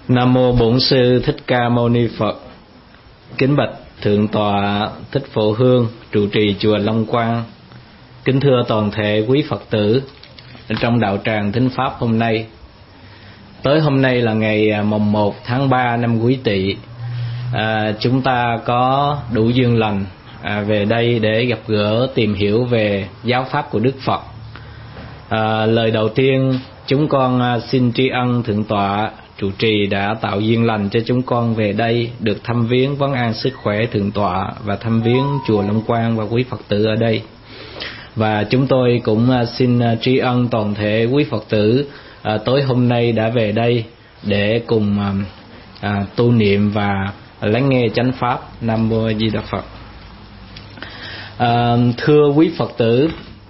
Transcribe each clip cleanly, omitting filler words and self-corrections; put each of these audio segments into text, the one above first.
Nam mô Bổn Sư Thích Ca Mâu Ni Phật. Kính bạch Thượng tọa Thích Phổ Hương, trụ trì chùa Long Quang. Kính thưa toàn thể quý Phật tử trong đạo tràng thính pháp hôm nay. Tới hôm nay là ngày mồng 1 tháng 3 năm Quý Tỵ. Chúng ta có đủ duyên lành về đây để gặp gỡ, tìm hiểu về giáo pháp của Đức Phật. Lời đầu tiên, chúng con xin tri ân Thượng tọa trụ trì đã tạo duyên lành cho chúng con về đây được thăm viếng vấn an sức khỏe Thượng tọa và thăm viếng chùa Long Quang và quý Phật tử ở đây. Và chúng tôi cũng xin tri ân toàn thể quý Phật tử tối hôm nay đã về đây để cùng tu niệm và lắng nghe chánh pháp. Nam mô A Di Đà Phật. Thưa quý Phật tử,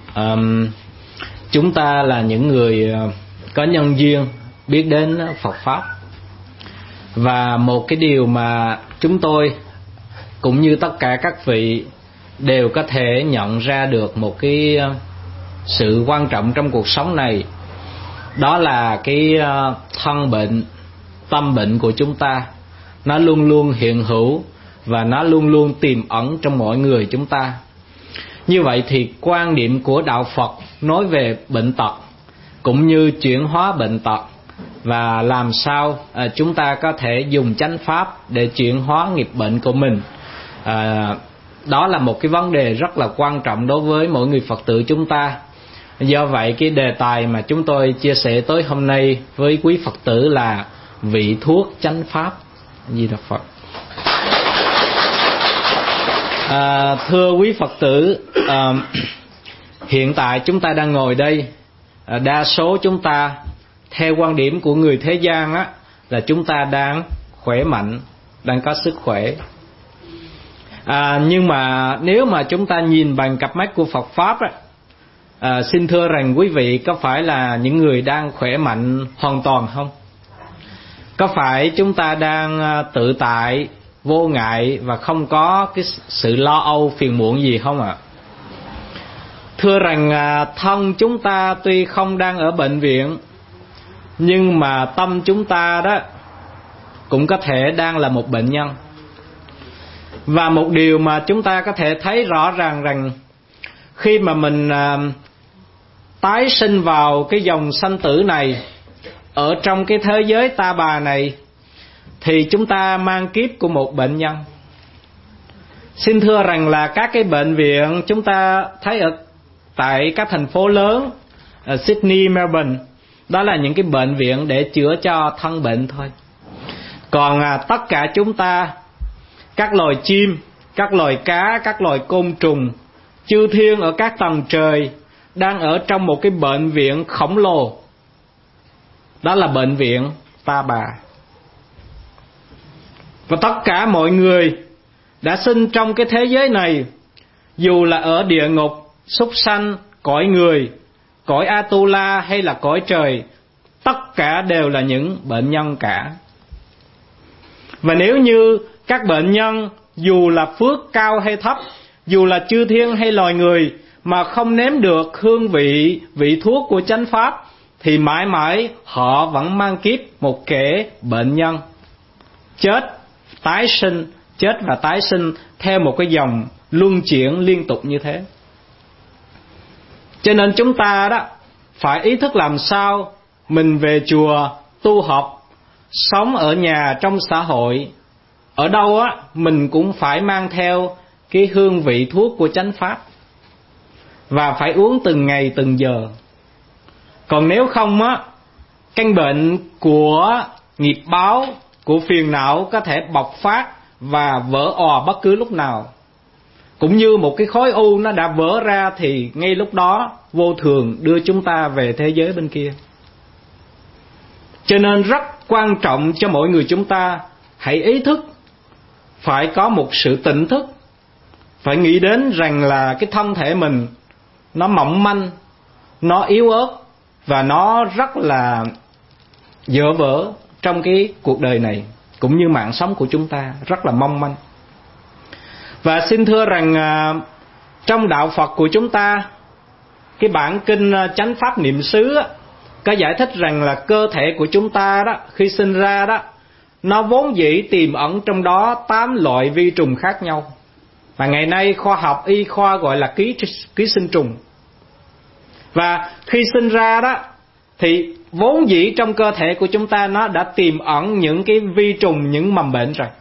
chúng ta là những người có nhân duyên biết đến Phật pháp, và một cái điều mà chúng tôi cũng như tất cả các vị đều có thể nhận ra được một cái sự quan trọng trong cuộc sống này, đó là cái thân bệnh, tâm bệnh của chúng ta nó luôn luôn hiện hữu và nó luôn luôn tiềm ẩn trong mỗi người chúng ta. Như vậy thì quan điểm của đạo Phật nói về bệnh tật cũng như chuyển hóa bệnh tật và làm sao chúng ta có thể dùng chánh pháp để chuyển hóa nghiệp bệnh của mình. Đó là một cái vấn đề rất là quan trọng đối với mỗi người Phật tử chúng ta. Do vậy cái đề tài mà chúng tôi chia sẻ tối hôm nay với quý Phật tử là vị thuốc chánh pháp. Di Đà Phật. Thưa quý Phật tử, hiện tại chúng ta đang ngồi đây, đa số chúng ta theo quan điểm của người thế gian á, là chúng ta đang khỏe mạnh, đang có sức khỏe. Nhưng mà nếu mà chúng ta nhìn bằng cặp mắt của Phật pháp á, xin thưa rằng quý vị có phải là những người đang khỏe mạnh hoàn toàn không? Có phải chúng ta đang tự tại, vô ngại và không có cái sự lo âu phiền muộn gì không ạ? Thưa rằng thân chúng ta tuy không đang ở bệnh viện, nhưng mà tâm chúng ta đó cũng có thể đang là một bệnh nhân. Và một điều mà chúng ta có thể thấy rõ ràng rằng khi mà mình tái sinh vào cái dòng sanh tử này, ở trong cái thế giới ta bà này, thì chúng ta mang kiếp của một bệnh nhân. Xin thưa rằng là các cái bệnh viện chúng ta thấy ở tại các thành phố lớn, Sydney, Melbourne, đó là những cái bệnh viện để chữa cho thân bệnh thôi. Còn tất cả chúng ta, các loài chim, các loài cá, các loài côn trùng, chư thiên ở các tầng trời đang ở trong một cái bệnh viện khổng lồ. Đó là bệnh viện ta bà. Và tất cả mọi người đã sinh trong cái thế giới này, dù là ở địa ngục, súc sanh, cõi người, cõi Atula hay là cõi trời, tất cả đều là những bệnh nhân cả. Và nếu như các bệnh nhân dù là phước cao hay thấp, dù là chư thiên hay loài người, mà không nếm được hương vị, vị thuốc của chánh pháp, thì mãi mãi họ vẫn mang kiếp một kẻ bệnh nhân, chết, tái sinh, chết và tái sinh theo một cái dòng luân chuyển liên tục như thế. Cho nên chúng ta đó phải ý thức làm sao mình về chùa tu học, sống ở nhà trong xã hội, ở đâu á mình cũng phải mang theo cái hương vị thuốc của chánh pháp, và phải uống từng ngày từng giờ. Còn nếu không á, căn bệnh của nghiệp báo, của phiền não có thể bộc phát và vỡ òa bất cứ lúc nào. Cũng như một cái khối u nó đã vỡ ra thì ngay lúc đó vô thường đưa chúng ta về thế giới bên kia. Cho nên rất quan trọng cho mỗi người chúng ta hãy ý thức, phải có một sự tỉnh thức, phải nghĩ đến rằng là cái thân thể mình nó mỏng manh, nó yếu ớt và nó rất là dở vỡ trong cái cuộc đời này, cũng như mạng sống của chúng ta rất là mong manh. Và xin thưa rằng trong đạo Phật của chúng ta, cái bản kinh Chánh Pháp Niệm xứ có giải thích rằng là cơ thể của chúng ta đó, khi sinh ra đó, nó vốn dĩ tiềm ẩn trong đó 8 loại vi trùng khác nhau, mà ngày nay khoa học y khoa gọi là ký sinh trùng. Và khi sinh ra đó thì vốn dĩ trong cơ thể của chúng ta nó đã tiềm ẩn những cái vi trùng, những mầm bệnh rồi.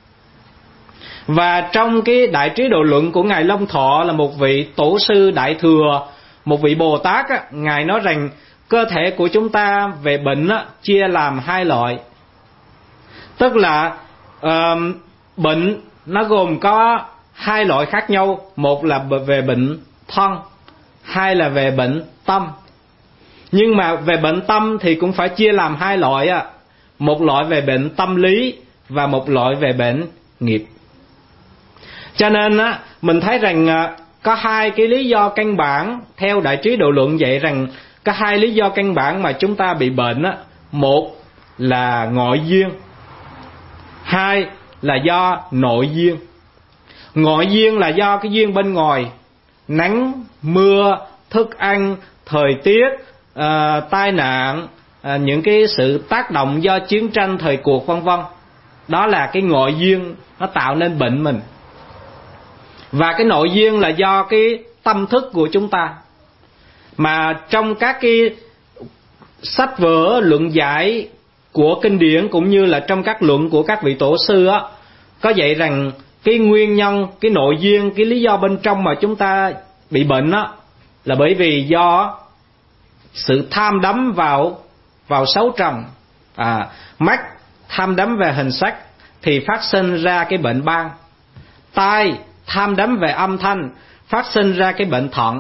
Và trong cái Đại Trí Độ Luận của Ngài Long Thọ, là một vị tổ sư Đại Thừa, một vị Bồ Tát á, Ngài nói rằng cơ thể của chúng ta về bệnh á, chia làm 2 loại. Tức là bệnh nó gồm có 2 loại khác nhau. Một là về bệnh thân, 2 là về bệnh tâm. Nhưng mà về bệnh tâm thì cũng phải chia làm 2 loại á. Một loại về bệnh tâm lý và một loại về bệnh nghiệp. Cho nên á, mình thấy rằng có 2 cái lý do căn bản theo Đại Trí Độ Luận dạy rằng có 2 lý do căn bản mà chúng ta bị bệnh á. Một là ngoại duyên, 2 là do nội duyên. Ngoại duyên là do cái duyên bên ngoài, nắng, mưa, thức ăn, thời tiết, tai nạn, những cái sự tác động do chiến tranh, thời cuộc vân vân. Đó là cái ngoại duyên nó tạo nên bệnh mình. Và cái nội duyên là do cái tâm thức của chúng ta. Mà trong các cái sách vở luận giải của kinh điển cũng như là trong các luận của các vị tổ sư á, có dạy rằng cái nguyên nhân, cái nội duyên, cái lý do bên trong mà chúng ta bị bệnh á, là bởi vì do sự tham đắm vào xấu trần. Mắt tham đắm về hình sắc thì phát sinh ra cái bệnh ban. Tai tham đắm về âm thanh phát sinh ra cái bệnh thận.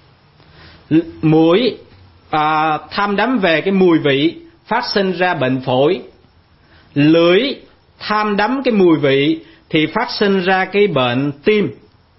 Mũi tham đắm về cái mùi vị phát sinh ra bệnh phổi. Lưỡi tham đắm cái mùi vị thì phát sinh ra cái bệnh tim.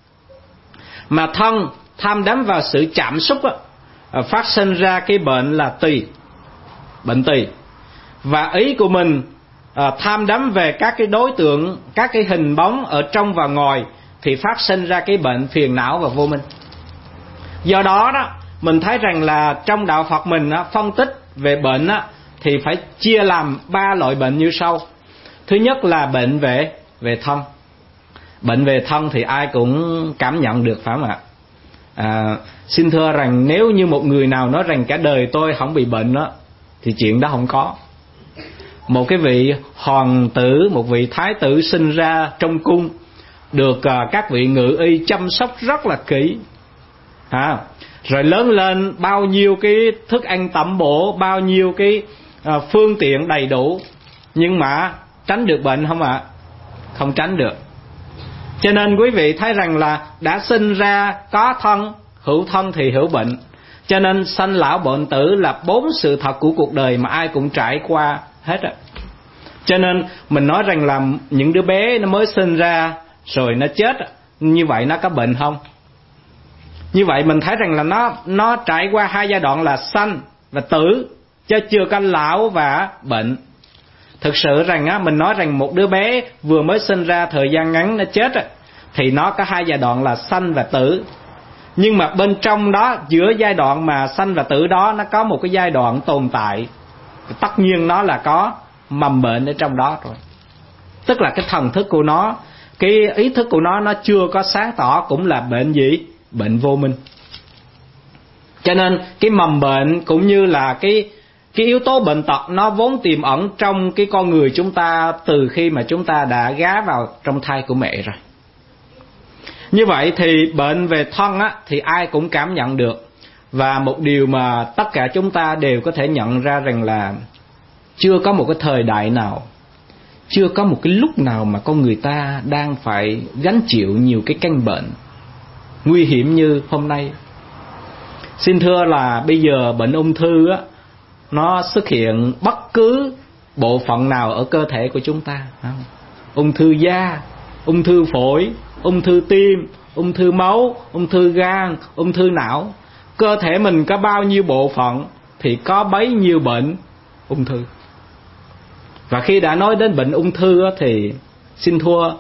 Mà thân tham đắm vào sự chạm xúc phát sinh ra cái bệnh là tỳ, bệnh tỳ. Và ý của mình tham đắm về các cái đối tượng, các cái hình bóng ở trong và ngoài thì phát sinh ra cái bệnh phiền não và vô minh. Do đó đó, mình thấy rằng là trong đạo Phật mình phân tích về bệnh thì phải chia làm 3 loại bệnh như sau. Thứ nhất là bệnh về thân. Bệnh về thân thì ai cũng cảm nhận được, phải không ạ? Xin thưa rằng nếu như một người nào nói rằng cả đời tôi không bị bệnh đó, thì chuyện đó không có. Một cái vị hoàng tử, một vị thái tử sinh ra trong cung, được các vị ngự y chăm sóc rất là kỹ, rồi lớn lên bao nhiêu cái thức ăn tẩm bổ, bao nhiêu cái phương tiện đầy đủ, nhưng mà tránh được bệnh không ạ? Không tránh được. Cho nên quý vị thấy rằng là đã sinh ra có thân, hữu thân thì hữu bệnh. Cho nên sanh lão bệnh tử là 4 sự thật của cuộc đời mà ai cũng trải qua hết á. Cho nên mình nói rằng là những đứa bé nó mới sinh ra rồi nó chết, như vậy nó có bệnh không? Như vậy mình thấy rằng là nó trải qua 2 giai đoạn là sanh và tử, chứ chưa có lão và bệnh. Thực sự rằng mình nói rằng một đứa bé vừa mới sinh ra thời gian ngắn nó chết thì nó có 2 giai đoạn là sanh và tử. Nhưng mà bên trong đó, giữa giai đoạn mà sanh và tử đó, nó có một cái giai đoạn tồn tại. Tất nhiên nó là có mầm bệnh ở trong đó rồi. Tức là cái thần thức của nó, cái ý thức của nó chưa có sáng tỏ, cũng là bệnh gì? Bệnh vô minh. Cho nên cái mầm bệnh cũng như là cái yếu tố bệnh tật nó vốn tiềm ẩn trong cái con người chúng ta từ khi mà chúng ta đã gá vào trong thai của mẹ rồi. Như vậy thì bệnh về thân thì ai cũng cảm nhận được. Và một điều mà tất cả chúng ta đều có thể nhận ra rằng là chưa có một cái thời đại nào, chưa có một cái lúc nào mà con người ta đang phải gánh chịu nhiều cái căn bệnh nguy hiểm như hôm nay. Xin thưa là bây giờ bệnh ung thư nó xuất hiện bất cứ bộ phận nào ở cơ thể của chúng ta. Ung thư da, ung thư phổi, ung thư tim, ung thư máu, ung thư gan, ung thư não. Cơ thể mình có bao nhiêu bộ phận thì có bấy nhiêu bệnh ung thư. Và khi đã nói đến bệnh ung thư thì xin thua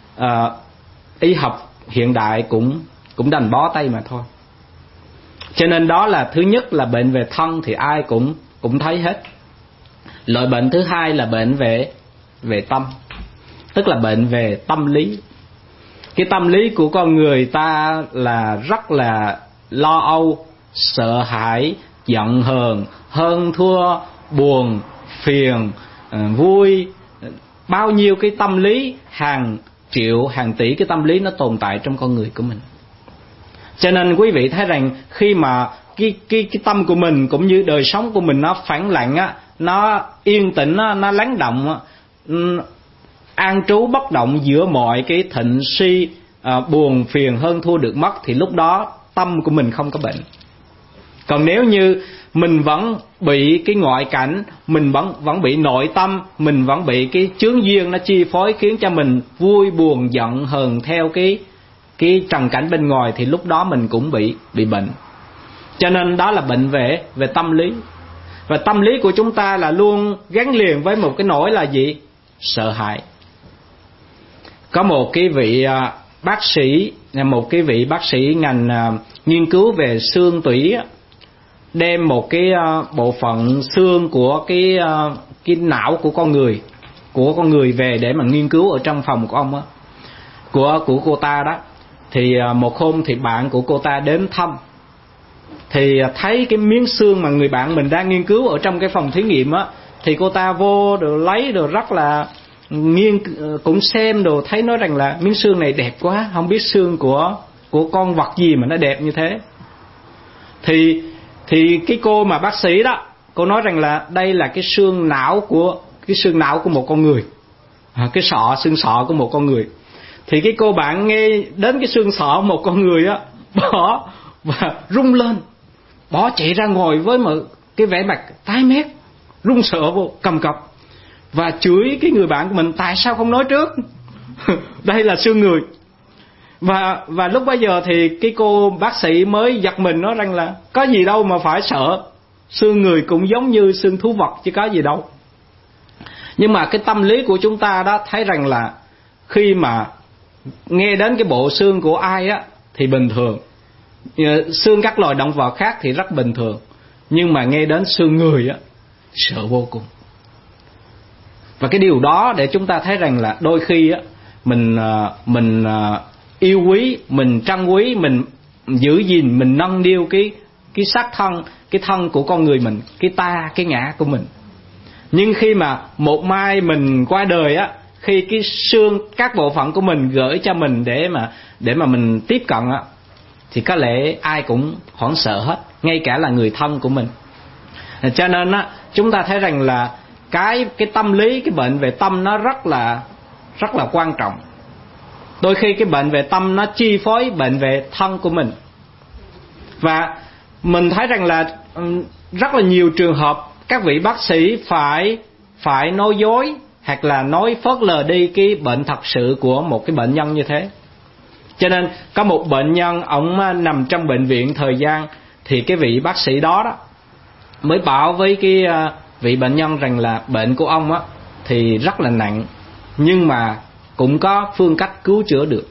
y học hiện đại cũng đành bó tay mà thôi. Cho nên đó là thứ nhất là bệnh về thân thì ai cũng thấy hết. Loại bệnh thứ hai là bệnh về tâm, tức là bệnh về tâm lý. Cái tâm lý của con người ta là rất là lo âu, sợ hãi, giận hờn, hơn thua, buồn, phiền, vui. Bao nhiêu cái tâm lý, hàng triệu, hàng tỷ cái tâm lý nó tồn tại trong con người của mình. Cho nên quý vị thấy rằng khi mà cái tâm của mình cũng như đời sống của mình nó phẳng lặng á, nó yên tĩnh á, nó lắng động á, an trú bất động giữa mọi cái thịnh suy, buồn phiền hơn thua được mất, thì lúc đó tâm của mình không có bệnh. Còn nếu như mình vẫn bị cái ngoại cảnh, mình vẫn bị nội tâm, mình vẫn bị cái chướng duyên nó chi phối, khiến cho mình vui buồn giận hờn theo cái trần cảnh bên ngoài, thì lúc đó mình cũng bị bệnh. Cho nên đó là bệnh về tâm lý. Và tâm lý của chúng ta là luôn gắn liền với một cái nỗi là gì? Sợ hãi. Có một cái vị bác sĩ ngành nghiên cứu về xương tủy, đem một cái bộ phận xương của cái não của con người về để mà nghiên cứu ở trong phòng của ông á, của cô ta đó. Thì một hôm thì bạn của cô ta đến thăm, thì thấy cái miếng xương mà người bạn mình đang nghiên cứu ở trong cái phòng thí nghiệm á, thì cô ta vô rồi lấy rồi rất là cũng xem đồ, thấy nói rằng là miếng xương này đẹp quá, không biết xương của con vật gì mà nó đẹp như thế. Thì cái cô mà bác sĩ đó, cô nói rằng là đây là cái xương não của một con người, cái xương sọ của một con người. Thì cái cô bạn nghe đến cái xương sọ một con người á, bỏ và rung lên, bỏ chạy ra ngồi với một cái vẻ mặt tái mét, run sợ vô, cầm cập, và chửi cái người bạn của mình tại sao không nói trước. Đây là xương người. Và lúc bấy giờ thì cái cô bác sĩ mới giật mình, nói rằng là có gì đâu mà phải sợ, xương người cũng giống như xương thú vật chứ có gì đâu. Nhưng mà cái tâm lý của chúng ta đó thấy rằng là khi mà nghe đến cái bộ xương của ai á thì bình thường, xương các loài động vật khác thì rất bình thường, nhưng mà nghe đến xương người á sợ vô cùng. Và cái điều đó để chúng ta thấy rằng là đôi khi á mình yêu quý, mình trân quý, mình giữ gìn, mình nâng niu cái xác thân, cái thân của con người mình, cái ngã của mình. Nhưng khi mà một mai mình qua đời á, khi cái xương, các bộ phận của mình gửi cho mình để mà mình tiếp cận á, thì có lẽ ai cũng hoảng sợ hết, ngay cả là người thân của mình. Cho nên á, chúng ta thấy rằng là cái tâm lý, cái bệnh về tâm nó rất là quan trọng. Đôi khi cái bệnh về tâm nó chi phối bệnh về thân của mình. Và mình thấy rằng là rất là nhiều trường hợp các vị bác sĩ phải nói dối hoặc là nói phớt lờ đi cái bệnh thật sự của một cái bệnh nhân như thế. Cho nên có một bệnh nhân, ông nằm trong bệnh viện thời gian, thì cái vị bác sĩ đó mới bảo với cái vị bệnh nhân rằng là bệnh của ông á thì rất là nặng, nhưng mà cũng có phương cách cứu chữa được.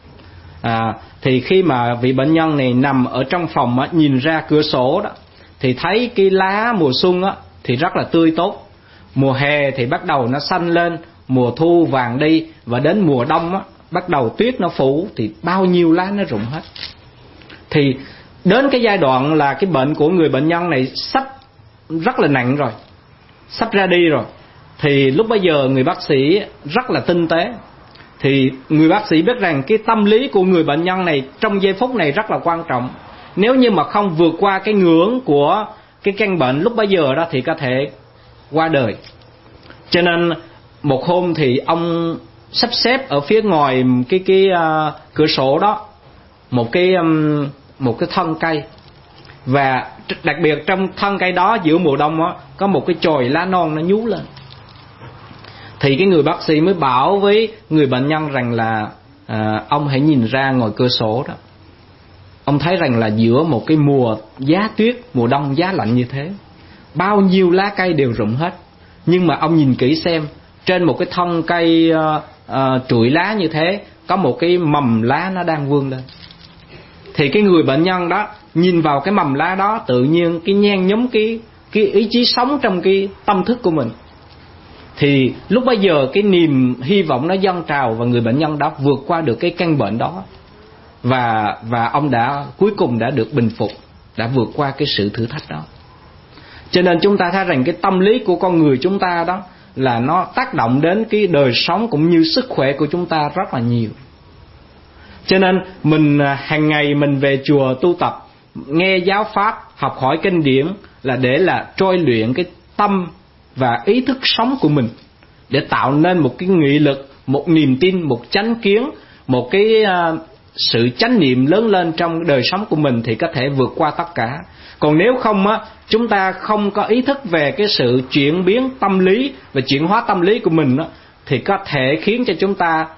Thì khi mà vị bệnh nhân này nằm ở trong phòng á, nhìn ra cửa sổ đó, thì thấy cái lá mùa xuân á thì rất là tươi tốt, mùa hè thì bắt đầu nó xanh lên, mùa thu vàng đi, và đến mùa đông á bắt đầu tuyết nó phủ thì bao nhiêu lá nó rụng hết. Thì đến cái giai đoạn là cái bệnh của người bệnh nhân này sắp rất là nặng rồi, sắp ra đi rồi, thì lúc bấy giờ người bác sĩ rất là tinh tế. Thì người bác sĩ biết rằng cái tâm lý của người bệnh nhân này trong giây phút này rất là quan trọng. Nếu như mà không vượt qua cái ngưỡng của cái căn bệnh lúc bấy giờ đó thì có thể qua đời. Cho nên một hôm thì ông sắp xếp ở phía ngoài cái cửa sổ đó một cái thân cây, và đặc biệt trong thân cây đó giữa mùa đông đó, có một cái chồi lá non nó nhú lên. Thì cái người bác sĩ mới bảo với người bệnh nhân rằng là ông hãy nhìn ra ngoài cửa sổ đó, ông thấy rằng là giữa một cái mùa giá tuyết, mùa đông giá lạnh như thế, bao nhiêu lá cây đều rụng hết, nhưng mà ông nhìn kỹ xem, trên một cái thân cây trụi lá như thế, có một cái mầm lá nó đang vươn lên. Thì cái người bệnh nhân đó nhìn vào cái mầm lá đó, tự nhiên cái nhen nhóm cái ý chí sống trong cái tâm thức của mình. Thì lúc bấy giờ cái niềm hy vọng nó dâng trào, và người bệnh nhân đó vượt qua được cái căn bệnh đó, và ông đã cuối cùng đã được bình phục, đã vượt qua cái sự thử thách đó. Cho nên chúng ta thấy rằng cái tâm lý của con người chúng ta đó là nó tác động đến cái đời sống cũng như sức khỏe của chúng ta rất là nhiều. Cho nên mình hàng ngày mình về chùa tu tập, nghe giáo pháp, học hỏi kinh điển là để là troi luyện cái tâm và ý thức sống của mình, để tạo nên một cái nghị lực, một niềm tin, một chánh kiến, một cái sự chánh niệm lớn lên trong đời sống của mình, thì có thể vượt qua tất cả. Còn nếu không á, chúng ta không có ý thức về cái sự chuyển biến tâm lý và chuyển hóa tâm lý của mình á, thì có thể khiến cho chúng ta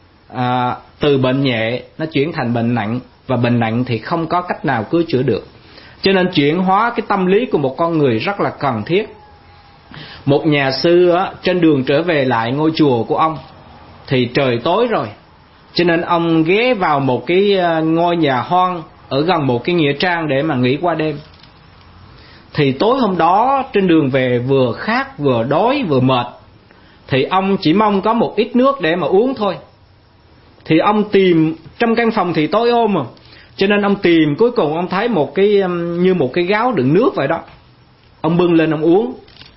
từ bệnh nhẹ nó chuyển thành bệnh nặng, và bệnh nặng thì không có cách nào cứu chữa được. Cho nên chuyển hóa cái tâm lý của một con người rất là cần thiết. Một nhà sư á, trên đường trở về lại ngôi chùa của ông thì trời tối rồi, cho nên ông ghé vào một cái ngôi nhà hoang ở gần một cái nghĩa trang để mà nghỉ qua đêm. Thì tối hôm đó trên đường về vừa khát vừa đói vừa mệt, thì ông chỉ mong có một ít nước để mà uống thôi. Thì ông tìm trong căn phòng thì tối ôm mà, cho nên ông tìm, cuối cùng ông thấy một cái như một cái gáo đựng nước vậy đó. Ông bưng lên ông uống.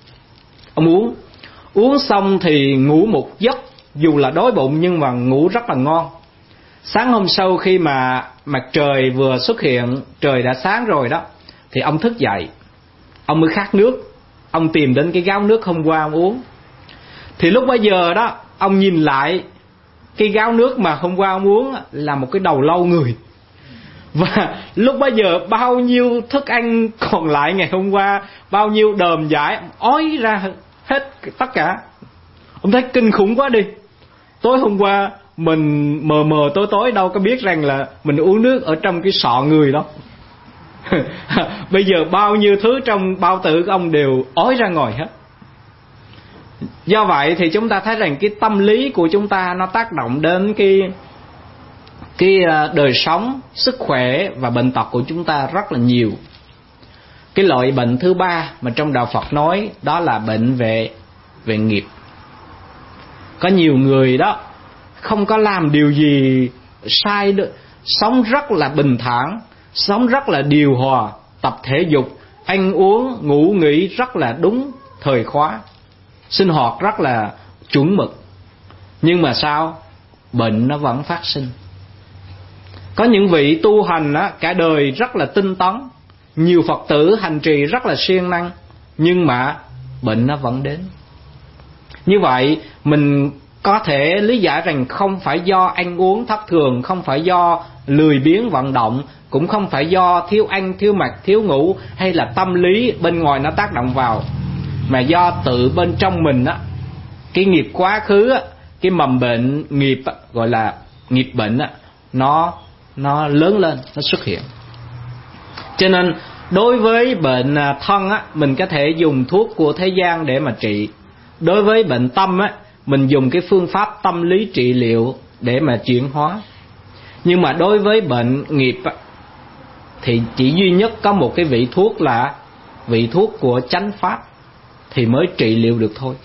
Ông uống xong thì ngủ một giấc, dù là đói bụng nhưng mà ngủ rất là ngon. Sáng hôm sau khi mà mặt trời vừa xuất hiện, trời đã sáng rồi đó, thì ông thức dậy, ông mới khát nước. Ông tìm đến cái gáo nước hôm qua ông uống. Thì lúc bấy giờ đó, ông nhìn lại cái gáo nước mà hôm qua ông uống là một cái đầu lâu người. Và lúc bấy giờ bao nhiêu thức ăn còn lại ngày hôm qua, bao nhiêu đờm giải ói ra hết tất cả. Ông thấy kinh khủng quá đi. Tối hôm qua mình mờ mờ tối tối đâu có biết rằng là mình uống nước ở trong cái sọ người đó. Bây giờ bao nhiêu thứ trong bao tử của ông đều ói ra ngoài hết. Do vậy thì chúng ta thấy rằng cái tâm lý của chúng ta nó tác động đến cái đời sống, sức khỏe và bệnh tật của chúng ta rất là nhiều. Cái loại bệnh thứ ba mà trong đạo Phật nói đó là bệnh về nghiệp. Có nhiều người đó không có làm điều gì sai được, sống rất là bình thản, sống rất là điều hòa, tập thể dục, ăn uống, ngủ nghỉ rất là đúng thời khóa, sinh hoạt rất là chuẩn mực. Nhưng mà sao? Bệnh nó vẫn phát sinh. Có những vị tu hành á, cả đời rất là tinh tấn, nhiều Phật tử hành trì rất là siêng năng, nhưng mà bệnh nó vẫn đến. Như vậy mình có thể lý giải rằng không phải do ăn uống thất thường, không phải do lười biếng vận động, cũng không phải do thiếu ăn, thiếu mặc, thiếu ngủ, hay là tâm lý bên ngoài nó tác động vào, mà do tự bên trong mình á, cái nghiệp quá khứ á, cái mầm bệnh nghiệp á, gọi là nghiệp bệnh á, nó lớn lên, nó xuất hiện. Cho nên đối với bệnh thân á, mình có thể dùng thuốc của thế gian để mà trị. Đối với bệnh tâm á, mình dùng cái phương pháp tâm lý trị liệu để mà chuyển hóa. Nhưng mà đối với bệnh nghiệp á, thì chỉ duy nhất có một cái vị thuốc là vị thuốc của chánh pháp thì mới trị liệu được thôi.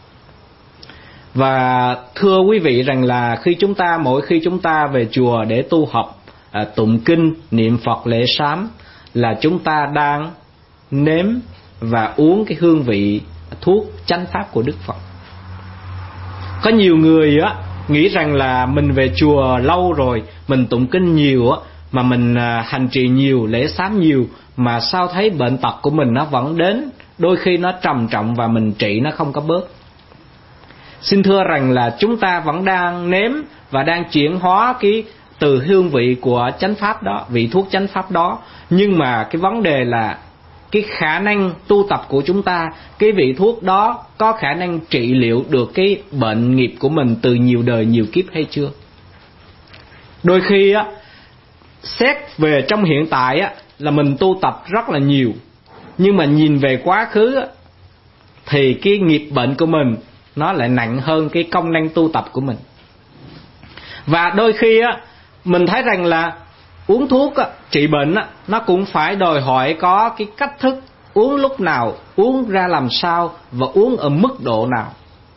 Và thưa quý vị rằng là mỗi khi chúng ta về chùa để tu học, tụng kinh, niệm Phật, lễ sám, là chúng ta đang nếm và uống cái hương vị thuốc chánh pháp của Đức Phật. Có nhiều người á nghĩ rằng là mình về chùa lâu rồi, mình tụng kinh nhiều á, mà mình hành trì nhiều, lễ sám nhiều, mà sao thấy bệnh tật của mình nó vẫn đến, đôi khi nó trầm trọng và mình trị nó không có bớt. Xin thưa rằng là chúng ta vẫn đang nếm và đang chuyển hóa từ hương vị của chánh pháp đó, vị thuốc chánh pháp đó. Nhưng mà cái vấn đề là cái khả năng tu tập của chúng ta, cái vị thuốc đó có khả năng trị liệu được cái bệnh nghiệp của mình từ nhiều đời nhiều kiếp hay chưa? Đôi khi á, xét về trong hiện tại á, là mình tu tập rất là nhiều, nhưng mà nhìn về quá khứ á, thì cái nghiệp bệnh của mình nó lại nặng hơn cái công năng tu tập của mình. Và đôi khi á, mình thấy rằng là uống thuốc á, trị bệnh á, nó cũng phải đòi hỏi có cái cách thức uống lúc nào, uống ra làm sao và uống ở mức độ nào.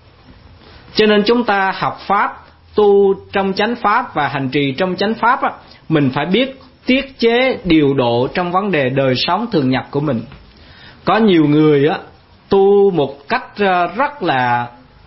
Cho nên chúng ta học Pháp, tu trong chánh Pháp và hành trì trong chánh Pháp á, mình phải biết tiết chế điều độ trong vấn đề đời sống thường nhật của mình. Có nhiều người á tu một cách rất là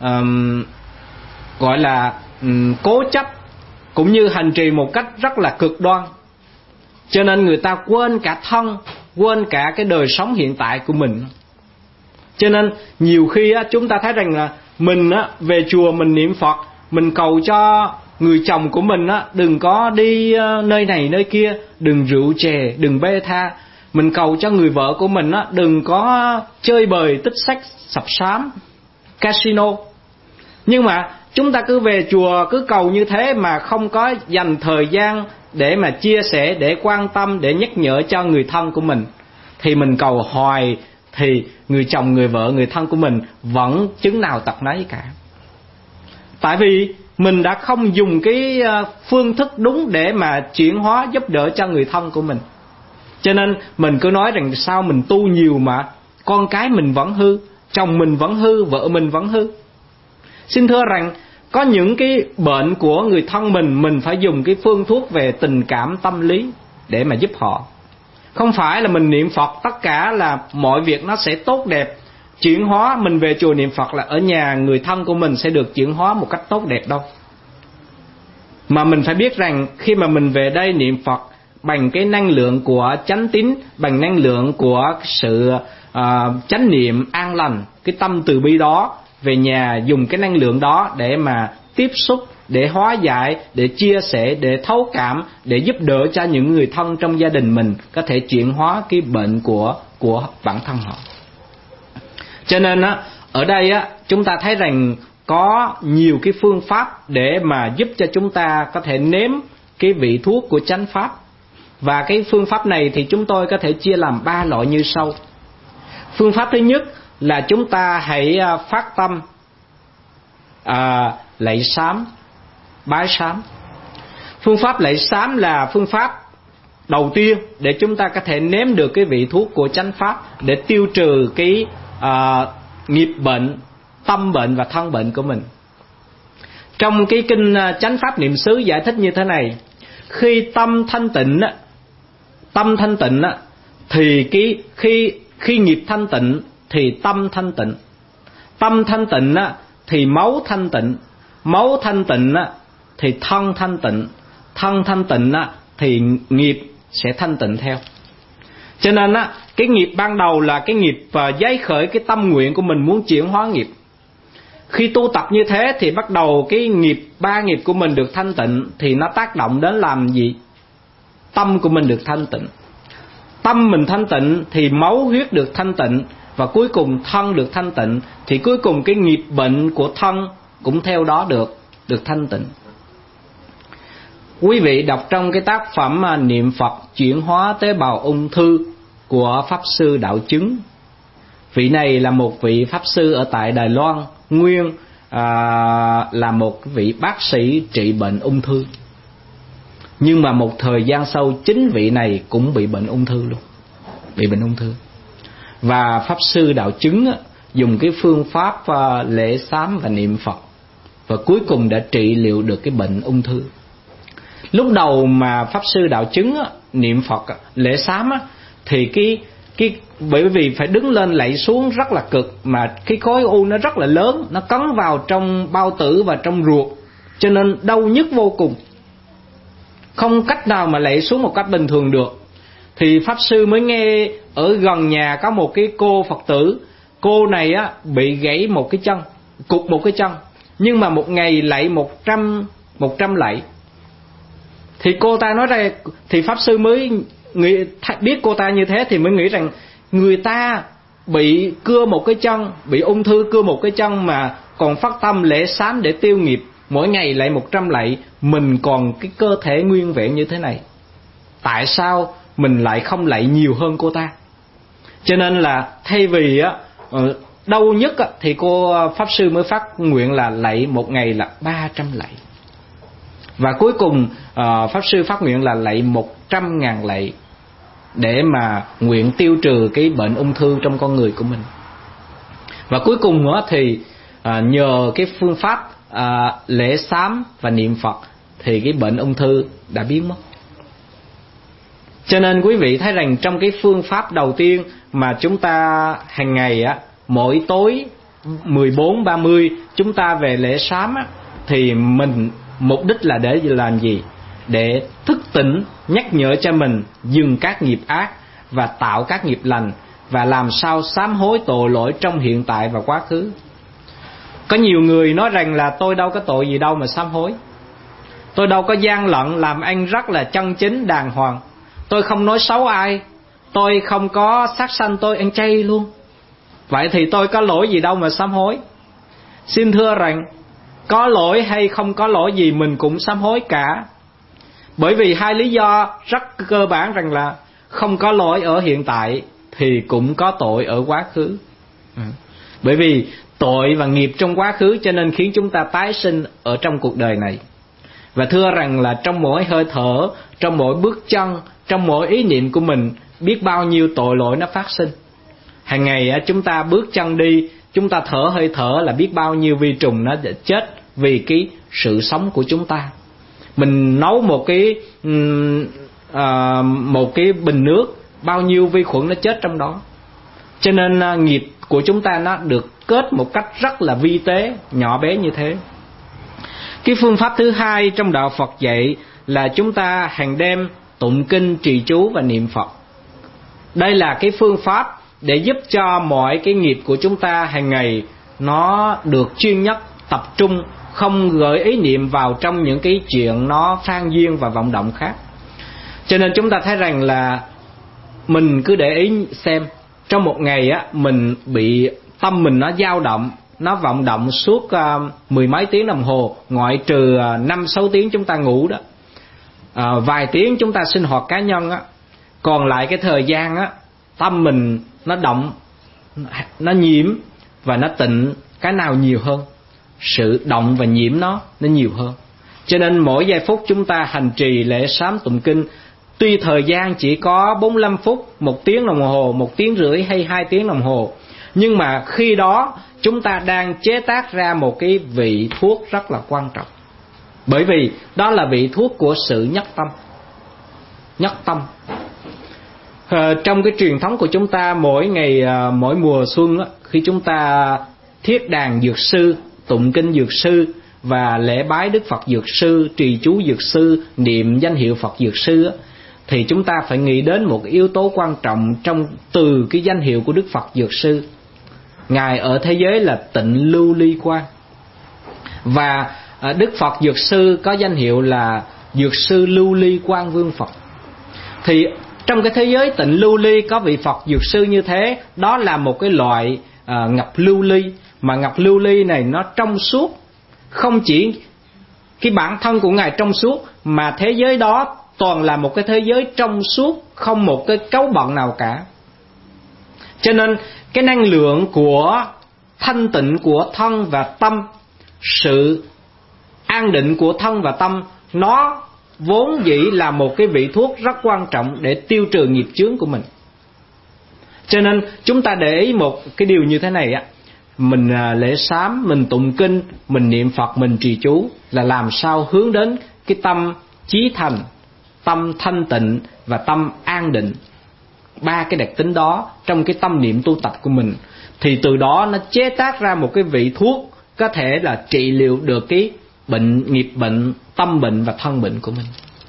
gọi là cố chấp, cũng như hành trì một cách rất là cực đoan, cho nên người ta quên cả thân, quên cả cái đời sống hiện tại của mình. Cho nên nhiều khi á, chúng ta thấy rằng là mình á, về chùa mình niệm Phật, mình cầu cho người chồng của mình á, đừng có đi nơi này nơi kia, đừng rượu chè, đừng bê tha. Mình cầu cho người vợ của mình á, đừng có chơi bời tích sách sập sám, casino. Nhưng mà chúng ta cứ về chùa cứ cầu như thế mà không có dành thời gian để mà chia sẻ, để quan tâm, để nhắc nhở cho người thân của mình, thì mình cầu hoài thì người chồng, người vợ, người thân của mình vẫn chứng nào tật nấy cả. Tại vì mình đã không dùng cái phương thức đúng để mà chuyển hóa giúp đỡ cho người thân của mình. Cho nên mình cứ nói rằng sao mình tu nhiều mà con cái mình vẫn hư, chồng mình vẫn hư, vợ mình vẫn hư. Xin thưa rằng có những cái bệnh của người thân mình phải dùng cái phương thuốc về tình cảm tâm lý để mà giúp họ. Không phải là mình niệm Phật tất cả là mọi việc nó sẽ tốt đẹp, chuyển hóa. Mình về chùa niệm Phật là ở nhà người thân của mình sẽ được chuyển hóa một cách tốt đẹp đâu. Mà mình phải biết rằng khi mà mình về đây niệm Phật bằng cái năng lượng của chánh tín, bằng năng lượng của sự chánh niệm an lành, cái tâm từ bi đó, về nhà dùng cái năng lượng đó để mà tiếp xúc, để hóa giải, để chia sẻ, để thấu cảm, để giúp đỡ cho những người thân trong gia đình mình có thể chuyển hóa cái bệnh của bản thân họ. Cho nên á, ở đây á, chúng ta thấy rằng có nhiều cái phương pháp để mà giúp cho chúng ta có thể nếm cái vị thuốc của chánh Pháp. Và cái phương pháp này thì chúng tôi có thể chia làm 3 loại như sau. Phương pháp thứ nhất là chúng ta hãy phát tâm lạy sám, bái sám. Phương pháp lạy sám là phương pháp đầu tiên để chúng ta có thể nếm được cái vị thuốc của chánh Pháp, để tiêu trừ cái nghiệp bệnh, tâm bệnh và thân bệnh của mình. Trong cái kinh Chánh Pháp Niệm xứ giải thích như thế này: khi tâm thanh tịnh thì khi nghiệp thanh tịnh thì tâm thanh tịnh, tâm thanh tịnh thì máu thanh tịnh, máu thanh tịnh thì thân thanh tịnh, thân thanh tịnh thì nghiệp sẽ thanh tịnh theo. Cho nên cái nghiệp ban đầu là cái nghiệp giấy khởi cái tâm nguyện của mình muốn chuyển hóa nghiệp. Khi tu tập như thế thì bắt đầu cái nghiệp, 3 nghiệp của mình được thanh tịnh, thì nó tác động đến làm gì? Tâm của mình được thanh tịnh. Tâm mình thanh tịnh thì máu huyết được thanh tịnh, và cuối cùng thân được thanh tịnh, thì cuối cùng cái nghiệp bệnh của thân cũng theo đó được thanh tịnh. Quý vị đọc trong cái tác phẩm Niệm Phật chuyển hóa tế bào ung thư của Pháp Sư Đạo Chứng. Vị này là một vị Pháp Sư ở tại Đài Loan, nguyên là một vị bác sĩ trị bệnh ung thư. Nhưng mà một thời gian sau, chính vị này cũng bị bệnh ung thư luôn, bị bệnh ung thư. Và Pháp Sư Đạo Chứng dùng cái phương pháp lễ sám và niệm Phật, và cuối cùng đã trị liệu được cái bệnh ung thư. Lúc đầu mà Pháp Sư Đạo Chứng niệm Phật lễ sám thì cái bởi vì phải đứng lên lạy xuống rất là cực, mà cái khối u nó rất là lớn, nó cấn vào trong bao tử và trong ruột, cho nên đau nhức vô cùng, không cách nào mà lạy xuống một cách bình thường được. Thì Pháp Sư mới nghe ở gần nhà có một cái cô Phật tử, cô này bị gãy một cái chân, cụt một cái chân, nhưng mà một ngày lạy 100 lạy. Thì cô ta nói ra, thì Pháp Sư mới biết cô ta như thế thì mới nghĩ rằng người ta bị cưa một cái chân, bị ung thư cưa một cái chân mà còn phát tâm lễ sám để tiêu nghiệp, mỗi ngày lại 100 lạy, mình còn cái cơ thể nguyên vẹn như thế này, tại sao mình lại không lạy nhiều hơn cô ta? Cho nên là thay vì đau nhất thì cô Pháp Sư mới phát nguyện là lạy một ngày là 300 lạy. Và cuối cùng Pháp Sư phát nguyện là lạy 100.000 lạy để mà nguyện tiêu trừ cái bệnh ung thư trong con người của mình. Và cuối cùng thì nhờ cái phương pháp lễ sám và niệm Phật thì cái bệnh ung thư đã biến mất. Cho nên quý vị thấy rằng trong cái phương pháp đầu tiên mà chúng ta hàng ngày mỗi tối 14-30 chúng ta về lễ sám thì mình mục đích là để làm gì? Để thức tỉnh, nhắc nhở cho mình dừng các nghiệp ác và tạo các nghiệp lành, và làm sao sám hối tội lỗi trong hiện tại và quá khứ. Có nhiều người nói rằng là tôi đâu có tội gì đâu mà sám hối, tôi đâu có gian lận, làm ăn rất là chân chính đàng hoàng, tôi không nói xấu ai, tôi không có sát sanh, tôi ăn chay luôn, vậy thì tôi có lỗi gì đâu mà sám hối. Xin thưa rằng có lỗi hay không có lỗi gì mình cũng sám hối cả. Bởi vì hai lý do rất cơ bản rằng là không có lỗi ở hiện tại thì cũng có tội ở quá khứ. Bởi vì tội và nghiệp trong quá khứ cho nên khiến chúng ta tái sinh ở trong cuộc đời này. Và thưa rằng là trong mỗi hơi thở, trong mỗi bước chân, trong mỗi ý niệm của mình, biết bao nhiêu tội lỗi nó phát sinh. Hàng ngày chúng ta bước chân đi, chúng ta thở hơi thở là biết bao nhiêu vi trùng nó chết vì cái sự sống của chúng ta. Mình nấu một cái bình nước, bao nhiêu vi khuẩn nó chết trong đó. Cho nên nghiệp của chúng ta nó được kết một cách rất là vi tế, nhỏ bé như thế. Cái phương pháp thứ hai trong đạo Phật dạy là chúng ta hàng đêm tụng kinh, trì chú và niệm Phật. Đây là cái phương pháp để giúp cho mọi cái nghiệp của chúng ta hàng ngày nó được chuyên nhất, tập trung, không gửi ý niệm vào trong những cái chuyện nó phan duyên và vọng động khác. Cho nên chúng ta thấy rằng là mình cứ để ý xem, trong một ngày mình bị tâm mình nó dao động, nó vọng động suốt mười mấy tiếng đồng hồ, ngoại trừ 5-6 tiếng chúng ta ngủ đó, vài tiếng chúng ta sinh hoạt cá nhân còn lại cái thời gian tâm mình nó động, nó nhiễm và nó tịnh, cái nào nhiều hơn? Sự động và nhiễm nó nhiều hơn. Cho nên mỗi giây phút chúng ta hành trì lễ sám tụng kinh, tuy thời gian chỉ có 45 phút, 1 tiếng đồng hồ, 1 tiếng rưỡi hay 2 tiếng đồng hồ, nhưng mà khi đó chúng ta đang chế tác ra một cái vị thuốc rất là quan trọng. Bởi vì đó là vị thuốc của sự nhất tâm. Nhất tâm. Trong cái truyền thống của chúng ta, mỗi ngày, mỗi mùa xuân khi chúng ta thiết đàn dược sư, tụng kinh dược sư và lễ bái Đức Phật dược sư, trì chú dược sư, niệm danh hiệu Phật dược sư thì chúng ta phải nghĩ đến một yếu tố quan trọng từ cái danh hiệu của Đức Phật dược sư. Ngài ở thế giới là Tịnh Lưu Ly Quang, và Đức Phật dược sư có danh hiệu là dược sư Lưu Ly Quang Vương Phật. Thì trong cái thế giới Tịnh Lưu Ly có vị Phật dược sư như thế, đó là một cái loại ngọc lưu ly, mà ngọc lưu ly này nó trong suốt. Không chỉ cái bản thân của Ngài trong suốt, mà thế giới đó toàn là một cái thế giới trong suốt, không một cái cấu bận nào cả. Cho nên cái năng lượng của thanh tịnh của thân và tâm, sự an định của thân và tâm, nó vốn dĩ là một cái vị thuốc rất quan trọng để tiêu trừ nghiệp chướng của mình. Cho nên chúng ta để ý một cái điều như thế này mình lễ sám, mình tụng kinh, mình niệm Phật, mình trì chú là làm sao hướng đến cái tâm chí thành, tâm thanh tịnh và tâm an định. Ba cái đặc tính đó trong cái tâm niệm tu tập của mình, thì từ đó nó chế tác ra một cái vị thuốc có thể là trị liệu được cái bệnh, nghiệp bệnh, tâm bệnh và thân bệnh của mình.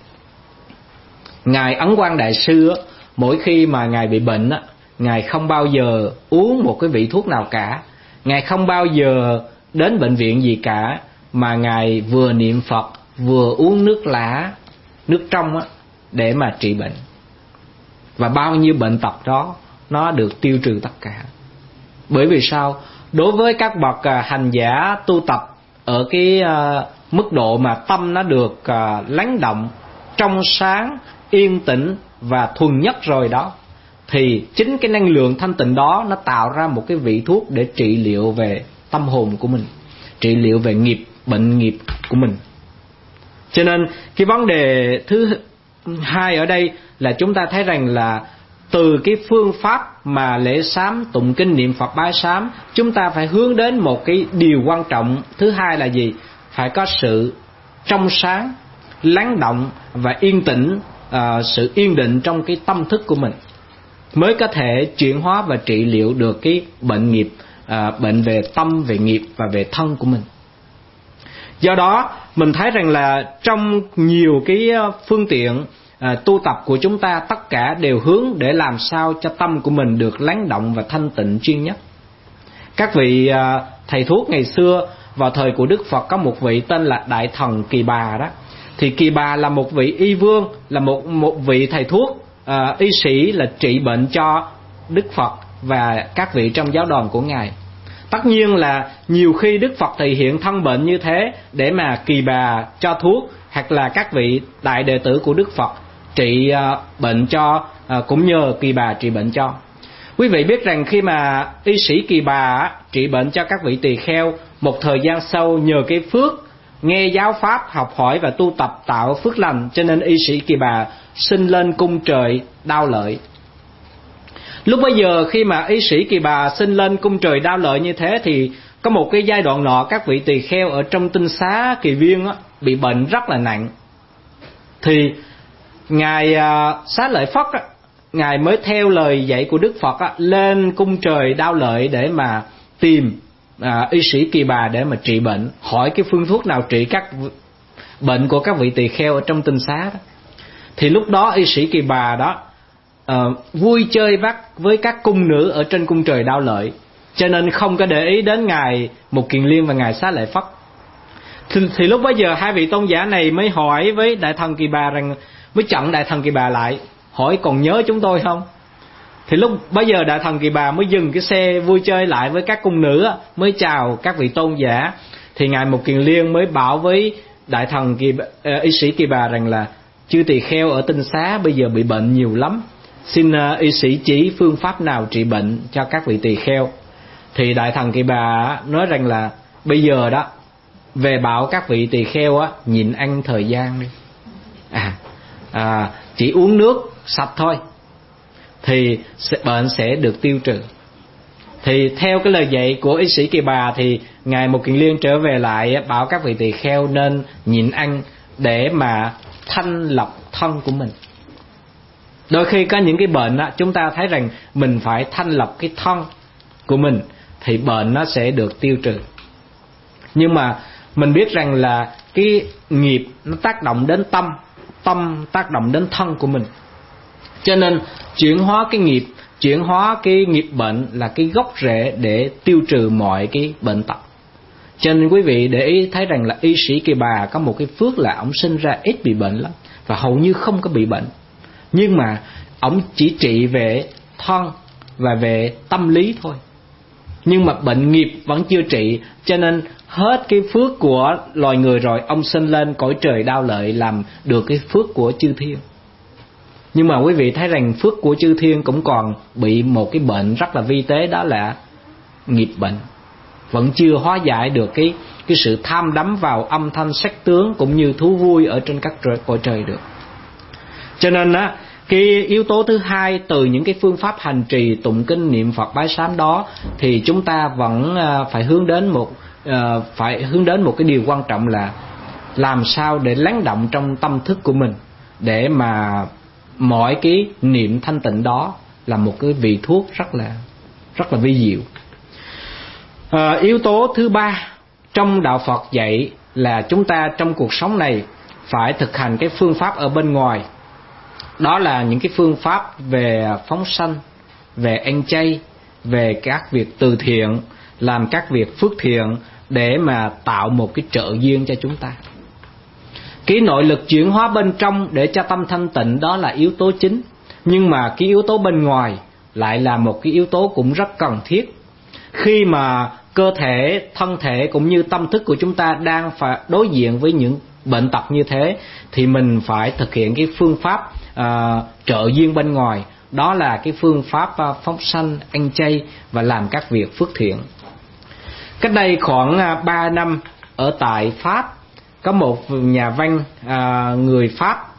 Ngài Ấn Quang Đại Sư mỗi khi mà Ngài bị bệnh Ngài không bao giờ uống một cái vị thuốc nào cả, Ngài không bao giờ đến bệnh viện gì cả, mà Ngài vừa niệm Phật vừa uống nước lã, nước trong để mà trị bệnh. Và bao nhiêu bệnh tật đó nó được tiêu trừ tất cả. Bởi vì sao? Đối với các bậc hành giả tu tập ở cái mức độ mà tâm nó được lắng động, trong sáng, yên tĩnh và thuần nhất rồi đó, thì chính cái năng lượng thanh tịnh đó nó tạo ra một cái vị thuốc để trị liệu về tâm hồn của mình, trị liệu về nghiệp, bệnh nghiệp của mình. Cho nên cái vấn đề thứ hai ở đây là chúng ta thấy rằng là từ cái phương pháp mà lễ sám, tụng kinh, niệm Phật, bái sám, chúng ta phải hướng đến một cái điều quan trọng thứ hai là gì? phải có sự trong sáng, lắng động và yên tĩnh, sự yên định trong cái tâm thức của mình, mới có thể chuyển hóa và trị liệu được cái bệnh nghiệp, bệnh về tâm, về nghiệp và về thân của mình. Do đó mình thấy rằng là trong nhiều cái phương tiện tu tập của chúng ta, tất cả đều hướng để làm sao cho tâm của mình được lắng động và thanh tịnh chuyên nhất. Các vị thầy thuốc ngày xưa vào thời của Đức Phật, có một vị tên là Đại Thần Kỳ Bà đó. Thì Kỳ Bà là một vị y vương, là một vị thầy thuốc, y sĩ, là trị bệnh cho Đức Phật và các vị trong giáo đoàn của Ngài. Tất nhiên là nhiều khi Đức Phật thì hiện thân bệnh như thế để mà Kỳ Bà cho thuốc, hoặc là các vị đại đệ tử của Đức Phật trị bệnh cho, cũng nhờ Kỳ Bà trị bệnh cho. Quý vị biết rằng khi mà y sĩ Kỳ Bà trị bệnh cho các vị tỳ kheo, một thời gian sau nhờ cái phước nghe giáo pháp, học hỏi và tu tập tạo phước lành, cho nên y sĩ Kỳ Bà sinh lên cung trời Đao Lợi. Lúc bấy giờ khi mà y sĩ Kỳ Bà sinh lên cung trời Đao Lợi như thế, thì có một cái giai đoạn nọ các vị tỳ kheo ở trong tinh xá Kỳ Viên bị bệnh rất là nặng. Thì ngài Xá Lợi Phất ngài mới theo lời dạy của Đức Phật lên cung trời Đao Lợi để mà tìm y sĩ Kỳ Bà để mà trị bệnh, hỏi cái phương thuốc nào trị các bệnh của các vị tỳ kheo ở trong tinh xá đó. Thì lúc đó y sĩ Kỳ Bà đó vui chơi vắt với các cung nữ ở trên cung trời Đao Lợi, cho nên không có để ý đến ngài Mục Kiền Liên và ngài Xá Lợi Phất. Thì lúc bấy giờ hai vị tôn giả này mới hỏi với Đại Thần Kỳ Bà rằng, mới chặn Đại Thần Kỳ Bà lại, hỏi còn nhớ chúng tôi không? Thì lúc bấy giờ Đại Thần Kỳ Bà mới dừng cái xe vui chơi lại với các cung nữ, mới chào các vị tôn giả. Thì ngài Mục Kiền Liên mới bảo với Đại Thần y sĩ Kỳ Bà rằng là chư tỳ kheo ở tinh xá bây giờ bị bệnh nhiều lắm, xin y sĩ chỉ phương pháp nào trị bệnh cho các vị tỳ kheo. Thì Đại Thần Kỳ Bà nói rằng là bây giờ đó về bảo các vị tỳ kheo nhịn ăn thời gian đi, chỉ uống nước sạch thôi thì bệnh sẽ được tiêu trừ. Thì theo cái lời dạy của y sĩ Kỳ Bà thì ngài Mục Kiền Liên trở về lại bảo các vị tỳ kheo nên nhịn ăn để mà thanh lọc thân của mình. Đôi khi có những cái bệnh chúng ta thấy rằng mình phải thanh lọc cái thân của mình thì bệnh nó sẽ được tiêu trừ. Nhưng mà mình biết rằng là cái nghiệp nó tác động đến tâm, tâm tác động đến thân của mình. Cho nên chuyển hóa cái nghiệp, chuyển hóa cái nghiệp bệnh là cái gốc rễ để tiêu trừ mọi cái bệnh tật. Cho nên quý vị để ý thấy rằng là y sĩ Kỳ Bà có một cái phước là ông sinh ra ít bị bệnh lắm, và hầu như không có bị bệnh. Nhưng mà ông chỉ trị về thân và về tâm lý thôi. Nhưng mà bệnh nghiệp vẫn chưa trị, cho nên hết cái phước của loài người rồi, ông sinh lên cõi trời Đao Lợi làm được cái phước của chư thiên. Nhưng mà quý vị thấy rằng phước của chư thiên cũng còn bị một cái bệnh rất là vi tế, đó là nghiệp bệnh. Vẫn chưa hóa giải được cái sự tham đắm vào âm thanh sắc tướng cũng như thú vui ở trên các cõi trời được. Cho nên cái yếu tố thứ hai, từ những cái phương pháp hành trì tụng kinh niệm Phật bái sám đó, thì chúng ta vẫn phải hướng đến một cái điều quan trọng là làm sao để lắng động trong tâm thức của mình, để mà mọi cái niệm thanh tịnh đó là một cái vị thuốc rất là vi diệu. Yếu tố thứ ba trong đạo Phật dạy là chúng ta trong cuộc sống này phải thực hành cái phương pháp ở bên ngoài. Đó là những cái phương pháp về phóng sanh, về ăn chay, về các việc từ thiện, làm các việc phước thiện để mà tạo một cái trợ duyên cho chúng ta. Cái nội lực chuyển hóa bên trong để cho tâm thanh tịnh đó là yếu tố chính. Nhưng mà cái yếu tố bên ngoài lại là một cái yếu tố cũng rất cần thiết. Khi mà cơ thể, thân thể cũng như tâm thức của chúng ta đang phải đối diện với những bệnh tật như thế, thì mình phải thực hiện cái phương pháp trợ duyên bên ngoài. Đó là cái phương pháp phóng sanh, ăn chay và làm các việc phước thiện. Cách đây khoảng 3 năm ở tại Pháp, có một nhà văn người Pháp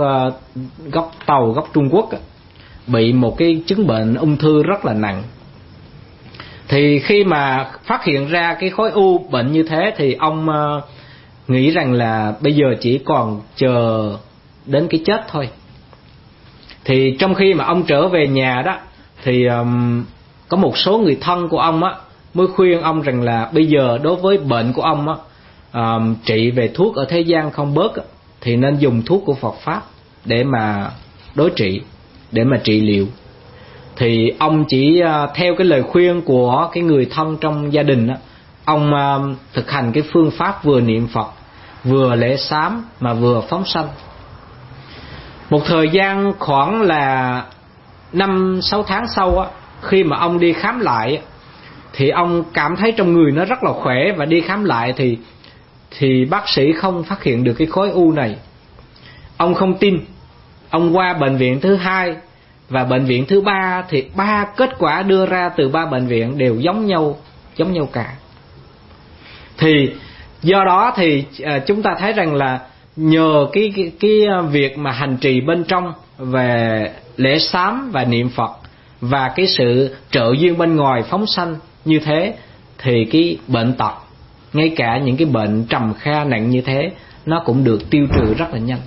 gốc Tàu, gốc Trung Quốc bị một cái chứng bệnh ung thư rất là nặng. Thì khi mà phát hiện ra cái khối u bệnh như thế thì ông nghĩ rằng là bây giờ chỉ còn chờ đến cái chết thôi. Thì trong khi mà ông trở về nhà đó, thì có một số người thân của ông á mới khuyên ông rằng là bây giờ đối với bệnh của ông á, trị về thuốc ở thế gian không bớt á, thì nên dùng thuốc của Phật Pháp để mà đối trị, để mà trị liệu. Thì ông chỉ theo cái lời khuyên của cái người thân trong gia đình á, ông thực hành cái phương pháp vừa niệm Phật, vừa lễ sám mà vừa phóng sanh. Một thời gian khoảng là 5-6 tháng sau á, khi mà ông đi khám lại thì ông cảm thấy trong người nó rất là khỏe, và đi khám lại thì bác sĩ không phát hiện được cái khối u này. Ông không tin, ông qua bệnh viện thứ 2 và bệnh viện thứ 3, thì 3 kết quả đưa ra từ 3 bệnh viện đều giống nhau cả. Thì do đó thì chúng ta thấy rằng là nhờ cái việc mà hành trì bên trong về lễ sám và niệm Phật, và cái sự trợ duyên bên ngoài phóng sanh như thế, thì cái bệnh tật, ngay cả những cái bệnh trầm kha nặng như thế, nó cũng được tiêu trừ rất là nhanh.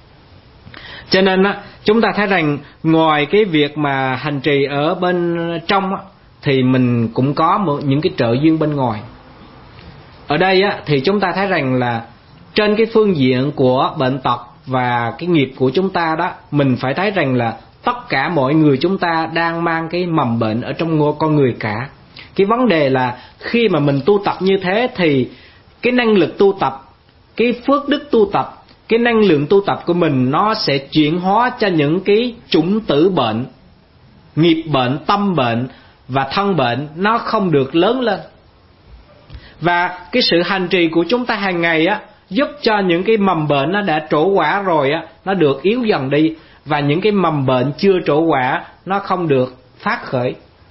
Cho nên á, chúng ta thấy rằng ngoài cái việc mà hành trì ở bên trong á, thì mình cũng có những cái trợ duyên bên ngoài. Ở đây á, thì chúng ta thấy rằng là trên cái phương diện của bệnh tật và cái nghiệp của chúng ta đó, mình phải thấy rằng là tất cả mọi người chúng ta đang mang cái mầm bệnh ở trong con người cả. Cái vấn đề là khi mà mình tu tập như thế thì cái năng lực tu tập, cái phước đức tu tập, cái năng lượng tu tập của mình nó sẽ chuyển hóa cho những cái chủng tử bệnh, nghiệp bệnh, tâm bệnh và thân bệnh nó không được lớn lên. Và cái sự hành trì của chúng ta hàng ngày á, giúp cho những cái mầm bệnh nó đã trổ quả rồi á, nó được yếu dần đi, và những cái mầm bệnh chưa trổ quả nó không được phát khởi.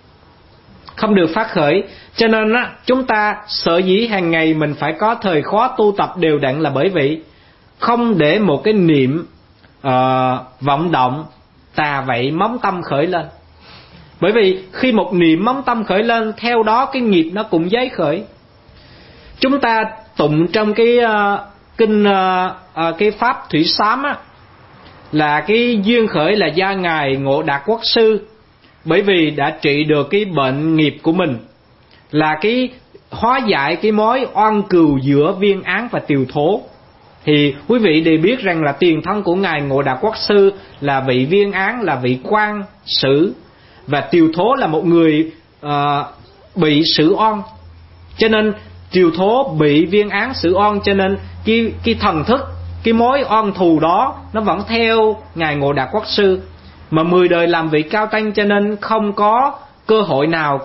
Cho nên á, chúng ta sở dĩ hàng ngày mình phải có thời khóa tu tập đều đặn là bởi vì không để một cái niệm vọng động tà vậy móng tâm khởi lên. Bởi vì khi một niệm móng tâm khởi lên, theo đó cái nghiệp nó cũng giấy khởi. Chúng ta tụng trong cái kinh cái pháp thủy sám á, là cái duyên khởi là do ngài Ngộ Đạt Quốc sư, bởi vì đã trị được cái bệnh nghiệp của mình, là cái hóa giải cái mối oan cừu giữa Viên Án và Tiều Thố. Thì quý vị đều biết rằng là tiền thân của ngài Ngộ Đạt Quốc sư là vị Viên Án, là vị quan xử, và Tiều Thố là một người bị xử oan. Cho nên Tiều Thố bị Viên Án xử oan, cho nên cái thần thức, cái mối oan thù đó nó vẫn theo ngài Ngộ Đạt Quốc sư. Mà 10 đời làm vị cao tăng, cho nên không có cơ hội nào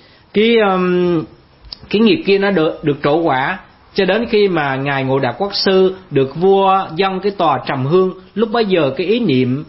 cái nghiệp kia nó được trổ quả. Cho đến khi mà ngài Ngộ Đạt Quốc sư được vua dâng cái tòa trầm hương, lúc bấy giờ cái ý niệm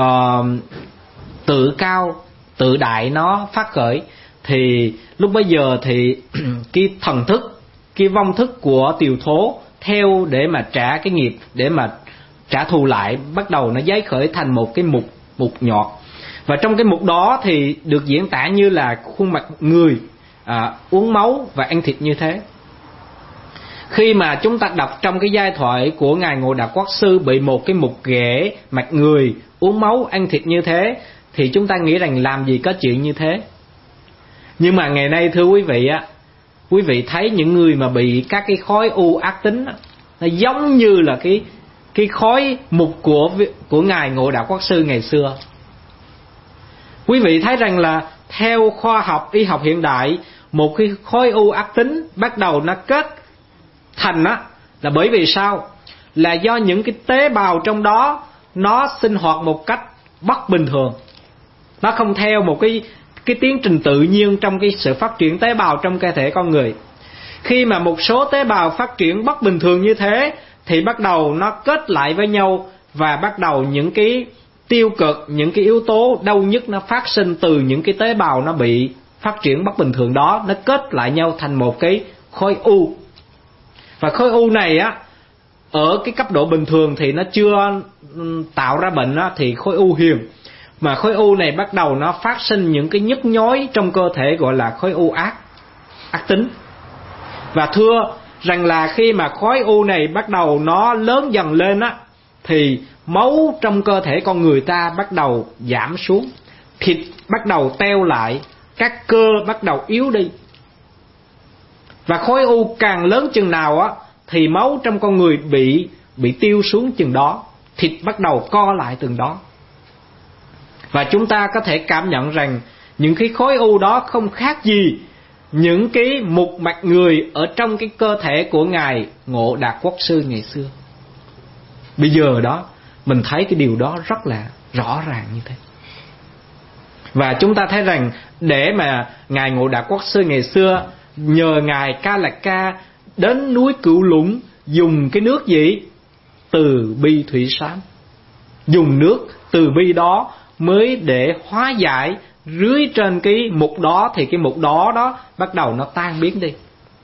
tự cao tự đại nó phát khởi, thì lúc bấy giờ thì cái thần thức, cái vong thức của Tiều Thố theo để mà trả cái nghiệp, để mà trả thù lại, bắt đầu nó giấy khởi thành một cái mục nhọt. Và trong cái mục đó thì được diễn tả như là khuôn mặt người uống máu và ăn thịt như thế. Khi mà chúng ta đọc trong cái giai thoại của ngài Ngộ Đạt Quốc sư bị một cái mục ghẻ mặt người uống máu ăn thịt như thế, thì chúng ta nghĩ rằng làm gì có chuyện như thế. Nhưng mà ngày nay thưa quý vị á, quý vị thấy những người mà bị các cái khối u ác tính á, nó giống như là cái khối mục của ngài Ngộ Đạt Quốc sư ngày xưa. Quý vị thấy rằng là theo khoa học y học hiện đại, một cái khối u ác tính bắt đầu nó kết thành á, là bởi vì sao? Là do những cái tế bào trong đó nó sinh hoạt một cách bất bình thường. Nó không theo một cái tiến trình tự nhiên trong cái sự phát triển tế bào trong cơ thể con người. Khi mà một số tế bào phát triển bất bình thường như thế, thì bắt đầu nó kết lại với nhau, và bắt đầu những cái tiêu cực, những cái yếu tố đau nhức nó phát sinh từ những cái tế bào nó bị phát triển bất bình thường đó, nó kết lại nhau thành một cái khối u. Và khối u này á, ở cái cấp độ bình thường thì nó chưa tạo ra bệnh á, thì khối u hiền. Mà khối u này bắt đầu nó phát sinh những cái nhức nhối trong cơ thể, gọi là khối u ác tính. Và thưa rằng là khi mà khối u này bắt đầu nó lớn dần lên á, thì máu trong cơ thể con người ta bắt đầu giảm xuống, thịt bắt đầu teo lại, các cơ bắt đầu yếu đi. Và khối u càng lớn chừng nào á, thì máu trong con người bị tiêu xuống chừng đó, thịt bắt đầu co lại từng đó. Và chúng ta có thể cảm nhận rằng những cái khối u đó không khác gì những cái mục mạch người ở trong cái cơ thể của Ngài Ngộ Đạt Quốc Sư ngày xưa. Bây giờ đó mình thấy cái điều đó rất là rõ ràng như thế. Và chúng ta thấy rằng để mà Ngài Ngộ Đạt Quốc Sư ngày xưa nhờ Ngài Ca Lạt Ca đến núi Cửu Lũng, dùng cái nước gì? Từ bi thủy xám. Dùng nước từ bi đó mới để hóa giải rưới trên cái mục đó, thì cái mục đó bắt đầu nó tan biến đi.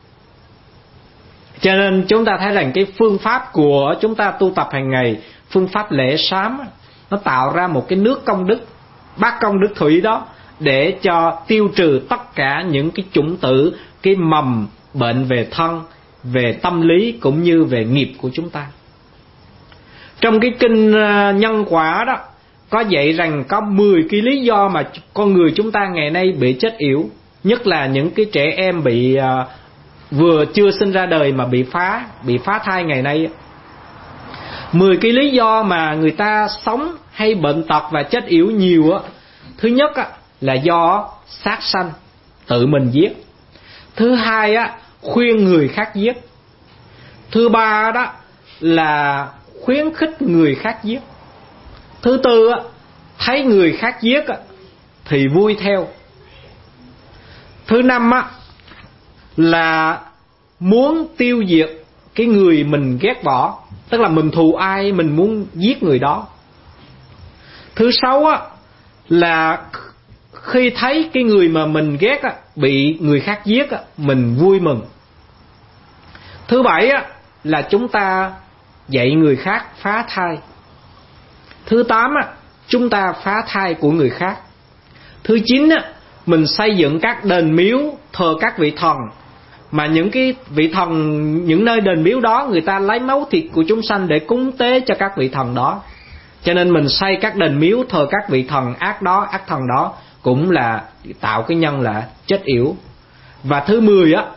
Cho nên chúng ta thấy rằng cái phương pháp của chúng ta tu tập hàng ngày, phương pháp lễ sám, nó tạo ra một cái nước công đức, bát công đức thủy đó, để cho tiêu trừ tất cả những cái chủng tử, cái mầm bệnh về thân, về tâm lý cũng như về nghiệp của chúng ta. Trong cái kinh Nhân Quả đó có dạy rằng có 10 cái lý do mà con người chúng ta ngày nay bị chết yểu, nhất là những cái trẻ em bị vừa chưa sinh ra đời mà bị phá thai ngày nay. 10 cái lý do mà người ta sống hay bệnh tật và chết yểu nhiều á. Thứ nhất á, là do sát sanh, tự mình giết. Thứ hai á, khuyên người khác giết. Thứ ba đó là khuyến khích người khác giết. Thứ tư á, thấy người khác giết á, thì vui theo. Thứ năm á, là muốn tiêu diệt cái người mình ghét bỏ, tức là mình thù ai mình muốn giết người đó. Thứ sáu á, là khi thấy cái người mà mình ghét á, bị người khác giết á, mình vui mừng. Thứ bảy á, là chúng ta dạy người khác phá thai. Thứ tám á, chúng ta phá thai của người khác. Thứ chín á, mình xây dựng các đền miếu thờ các vị thần, mà những cái vị thần, những nơi đền miếu đó người ta lấy máu thịt của chúng sanh để cúng tế cho các vị thần đó. Cho nên mình xây các đền miếu thờ các vị thần ác đó, ác thần đó, cũng là tạo cái nhân là chết yểu. Và thứ 10 á,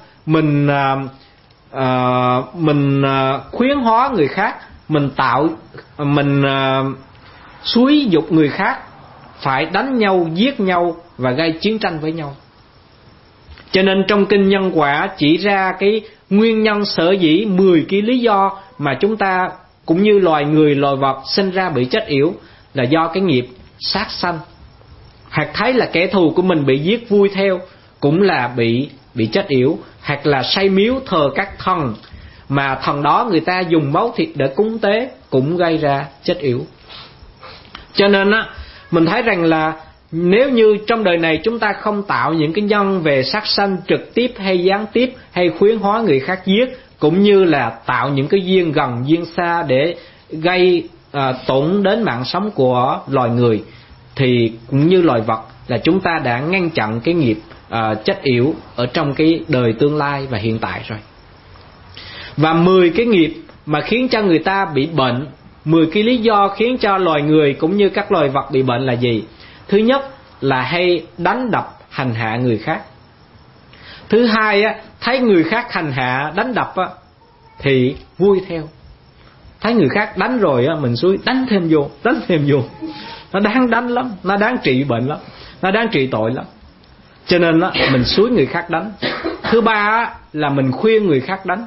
mình khuyến hóa người khác, mình xúi dục người khác phải đánh nhau, giết nhau và gây chiến tranh với nhau. Cho nên trong kinh Nhân Quả chỉ ra cái nguyên nhân sở dĩ 10 cái lý do mà chúng ta cũng như loài người, loài vật sinh ra bị chết yểu là do cái nghiệp sát sanh. Hoặc thấy là kẻ thù của mình bị giết vui theo cũng là bị chết yểu. Hoặc là xây miếu thờ các thần mà thần đó người ta dùng máu thịt để cúng tế cũng gây ra chết yểu. Cho nên á, mình thấy rằng là nếu như trong đời này chúng ta không tạo những cái nhân về sát sanh trực tiếp hay gián tiếp, hay khuyến hóa người khác giết, cũng như là tạo những cái duyên gần duyên xa để gây tổn đến mạng sống của loài người, thì cũng như loài vật, là chúng ta đã ngăn chặn cái nghiệp chết yểu ở trong cái đời tương lai và hiện tại rồi. Và 10 cái nghiệp mà khiến cho người ta bị bệnh, 10 cái lý do khiến cho loài người cũng như các loài vật bị bệnh là gì? Thứ nhất là hay đánh đập hành hạ người khác. Thứ hai á, thấy người khác hành hạ đánh đập á, thì vui theo. Thấy người khác đánh rồi á, mình xúi đánh thêm vô. Nó đáng đánh lắm, nó đáng trị bệnh lắm, nó đáng trị tội lắm. Cho nên á, mình xúi người khác đánh. Thứ ba á, là mình khuyên người khác đánh.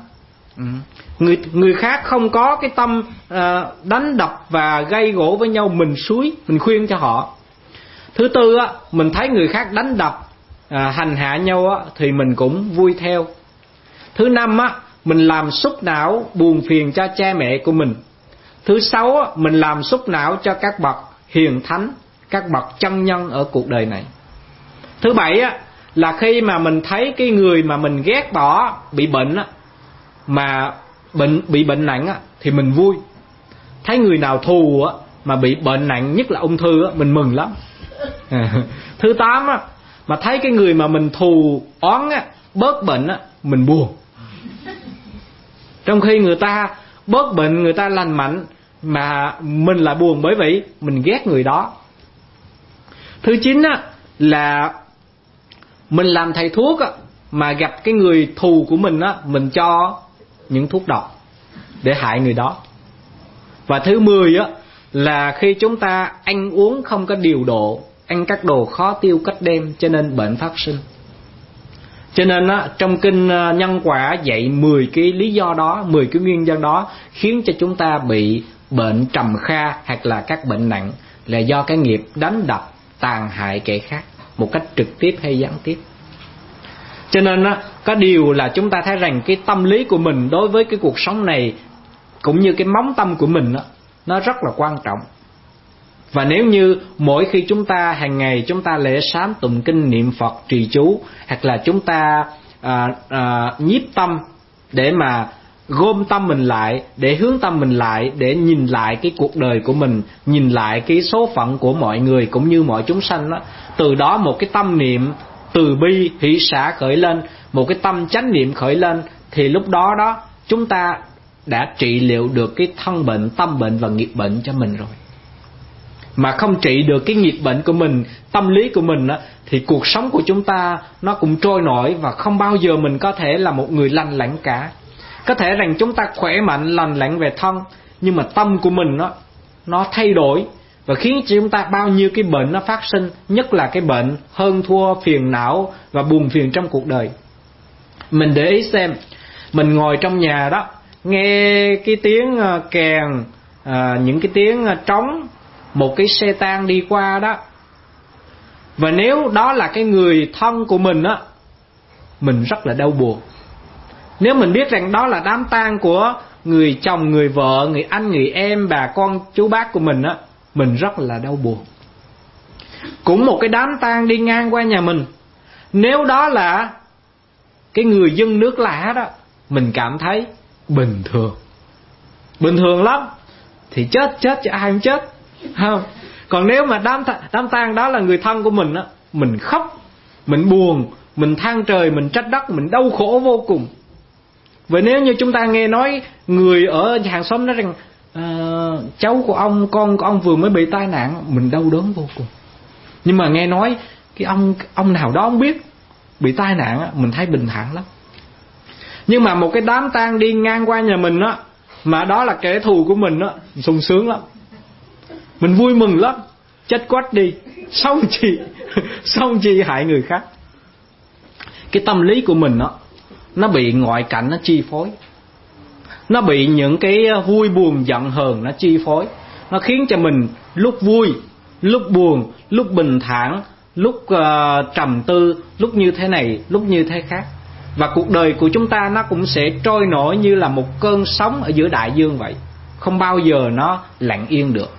Người khác không có cái tâm đánh đập và gây gổ với nhau, mình xúi, mình khuyên cho họ. Thứ tư á, mình thấy người khác đánh đập hành hạ nhau á, thì mình cũng vui theo. Thứ năm á, mình làm xúc não buồn phiền cho cha mẹ của mình. Thứ sáu á, mình làm xúc não cho các bậc hiền thánh, các bậc chân nhân ở cuộc đời này. Thứ bảy á, là khi mà mình thấy cái người mà mình ghét bỏ bị bệnh á, mà bị bệnh nặng á, thì mình vui. Thấy người nào thù á, mà bị bệnh nặng, nhất là ung thư á, mình mừng lắm. Thứ 8 á, mà thấy cái người mà mình thù oán á, bớt bệnh á, mình buồn. Trong khi người ta bớt bệnh, người ta lành mạnh, mà mình lại buồn bởi vì mình ghét người đó. Thứ 9 á, là mình làm thầy thuốc á, mà gặp cái người thù của mình á, mình cho những thuốc độc để hại người đó. Và thứ 10 á, là khi chúng ta ăn uống không có điều độ, ăn các đồ khó tiêu cách đêm, cho nên bệnh phát sinh. Cho nên á, trong kinh Nhân Quả dạy 10 cái lý do đó, 10 cái nguyên nhân đó khiến cho chúng ta bị bệnh trầm kha hoặc là các bệnh nặng, là do cái nghiệp đánh đập, tàn hại kẻ khác một cách trực tiếp hay gián tiếp. Cho nên á, có điều là chúng ta thấy rằng cái tâm lý của mình đối với cái cuộc sống này, cũng như cái móng tâm của mình á, nó rất là quan trọng. Và nếu như mỗi khi chúng ta hàng ngày chúng ta lễ sám tụng kinh niệm Phật trì chú, hoặc là chúng ta nhiếp tâm để mà gom tâm mình lại, để hướng tâm mình lại, để nhìn lại cái cuộc đời của mình, nhìn lại cái số phận của mọi người cũng như mọi chúng sanh đó. Từ đó một cái tâm niệm từ bi hỷ xả khởi lên, một cái tâm chánh niệm khởi lên, thì lúc đó đó chúng ta đã trị liệu được cái thân bệnh, tâm bệnh và nghiệp bệnh cho mình rồi. Mà không trị được cái nghiệp bệnh của mình, tâm lý của mình á, thì cuộc sống của chúng ta nó cũng trôi nổi, và không bao giờ mình có thể là một người lành lặn cả. Có thể rằng chúng ta khỏe mạnh, lành lặn về thân, nhưng mà tâm của mình nó thay đổi, và khiến cho chúng ta bao nhiêu cái bệnh nó phát sinh, nhất là cái bệnh hơn thua, phiền não và buồn phiền trong cuộc đời. Mình để ý xem, mình ngồi trong nhà đó, nghe cái tiếng kèn, những cái tiếng trống, một cái xe tang đi qua đó, và nếu đó là cái người thân của mình á, mình rất là đau buồn. Nếu mình biết rằng đó là đám tang của người chồng, người vợ, người anh, người em, bà con, chú bác của mình á, mình rất là đau buồn. Cũng một cái đám tang đi ngang qua nhà mình, nếu đó là cái người dân nước lạ đó, mình cảm thấy bình thường lắm, thì chết cho ai không chết, không? Còn nếu mà đám tang đó là người thân của mình á, mình khóc, mình buồn, mình than trời, mình trách đất, mình đau khổ vô cùng. Vậy nếu như chúng ta nghe nói người ở hàng xóm nói rằng cháu của ông, con của ông vừa mới bị tai nạn, mình đau đớn vô cùng. Nhưng mà nghe nói cái ông nào đó không biết bị tai nạn á, mình thấy bình thản lắm. Nhưng mà một cái đám tang đi ngang qua nhà mình á, mà đó là kẻ thù của mình á, sung sướng lắm, mình vui mừng lắm, chết quách đi, xong chi hại người khác. Cái tâm lý của mình nó bị ngoại cảnh nó chi phối, nó bị những cái vui buồn giận hờn nó chi phối, nó khiến cho mình lúc vui, lúc buồn, lúc bình thản, lúc trầm tư, lúc như thế này, lúc như thế khác. Và cuộc đời của chúng ta nó cũng sẽ trôi nổi như là một cơn sóng ở giữa đại dương vậy, không bao giờ nó lặng yên được.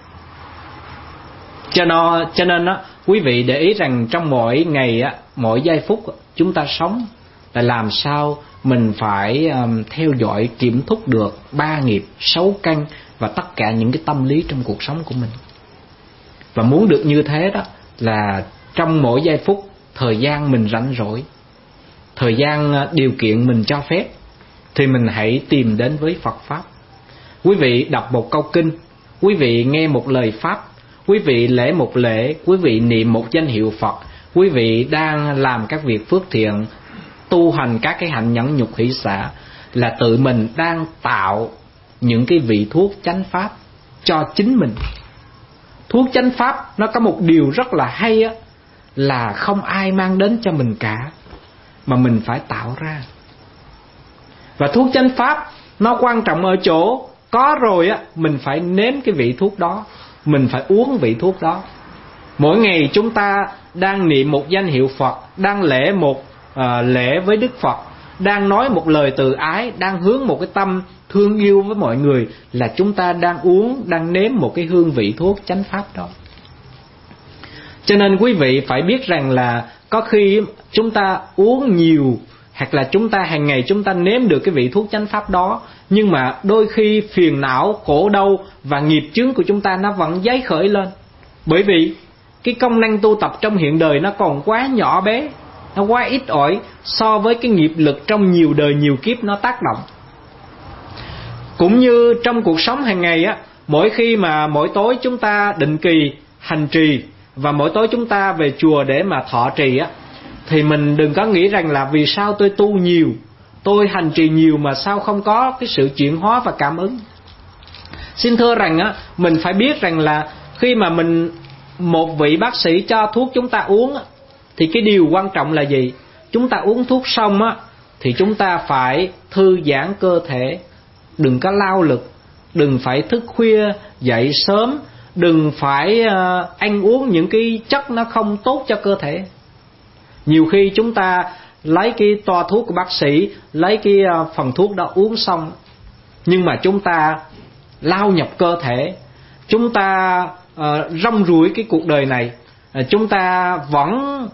Cho nên quý vị để ý rằng trong mỗi ngày, mỗi giây phút chúng ta sống là làm sao mình phải theo dõi, kiểm thúc được 3 nghiệp, 6 căn và tất cả những cái tâm lý trong cuộc sống của mình. Và muốn được như thế đó là trong mỗi giây phút, thời gian mình rảnh rỗi, thời gian điều kiện mình cho phép, thì mình hãy tìm đến với Phật Pháp. Quý vị đọc một câu kinh, quý vị nghe một lời Pháp, quý vị lễ một lễ, quý vị niệm một danh hiệu Phật, quý vị đang làm các việc phước thiện, tu hành các cái hạnh nhẫn nhục hỷ xả, là tự mình đang tạo những cái vị thuốc chánh pháp cho chính mình. Thuốc chánh pháp nó có một điều rất là hay á, là không ai mang đến cho mình cả, mà mình phải tạo ra. Và thuốc chánh pháp nó quan trọng ở chỗ có rồi á, mình phải nếm cái vị thuốc đó, mình phải uống vị thuốc đó. Mỗi ngày chúng ta đang niệm một danh hiệu Phật, đang lễ một lễ với Đức Phật, đang nói một lời từ ái, đang hướng một cái tâm thương yêu với mọi người, là chúng ta đang uống, đang nếm một cái hương vị thuốc chánh pháp đó. Cho nên quý vị phải biết rằng là có khi chúng ta uống nhiều, hoặc là chúng ta hàng ngày chúng ta nếm được cái vị thuốc chánh pháp đó, nhưng mà đôi khi phiền não, khổ đau và nghiệp chướng của chúng ta nó vẫn dấy khởi lên. Bởi vì cái công năng tu tập trong hiện đời nó còn quá nhỏ bé, nó quá ít ỏi so với cái nghiệp lực trong nhiều đời nhiều kiếp nó tác động. Cũng như trong cuộc sống hàng ngày á, mỗi khi mà mỗi tối chúng ta định kỳ hành trì và mỗi tối chúng ta về chùa để mà thọ trì á, thì mình đừng có nghĩ rằng là vì sao tôi tu nhiều, tôi hành trì nhiều mà sao không có cái sự chuyển hóa và cảm ứng. Xin thưa rằng á, mình phải biết rằng là khi mà một vị bác sĩ cho thuốc chúng ta uống á, thì cái điều quan trọng là gì? Chúng ta uống thuốc xong á, thì chúng ta phải thư giãn cơ thể, đừng có lao lực, đừng phải thức khuya dậy sớm, đừng phải ăn uống những cái chất nó không tốt cho cơ thể. Nhiều khi chúng ta lấy cái toa thuốc của bác sĩ, lấy cái phần thuốc đó uống xong, nhưng mà chúng ta lao nhập cơ thể, chúng ta rong ruổi cái cuộc đời này, chúng ta vẫn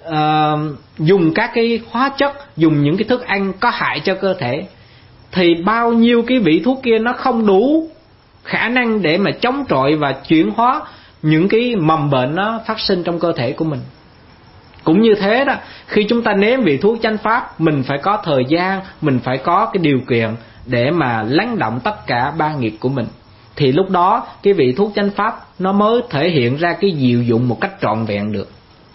dùng các cái hóa chất, dùng những cái thức ăn có hại cho cơ thể, thì bao nhiêu cái vị thuốc kia nó không đủ khả năng để mà chống chọi và chuyển hóa những cái mầm bệnh nó phát sinh trong cơ thể của mình. Cũng như thế đó, khi chúng ta nếm vị thuốc chánh pháp, mình phải có thời gian, mình phải có cái điều kiện để mà lắng động tất cả ba nghiệp của mình, thì lúc đó cái vị thuốc chánh pháp nó mới thể hiện ra cái diệu dụng một cách trọn vẹn được.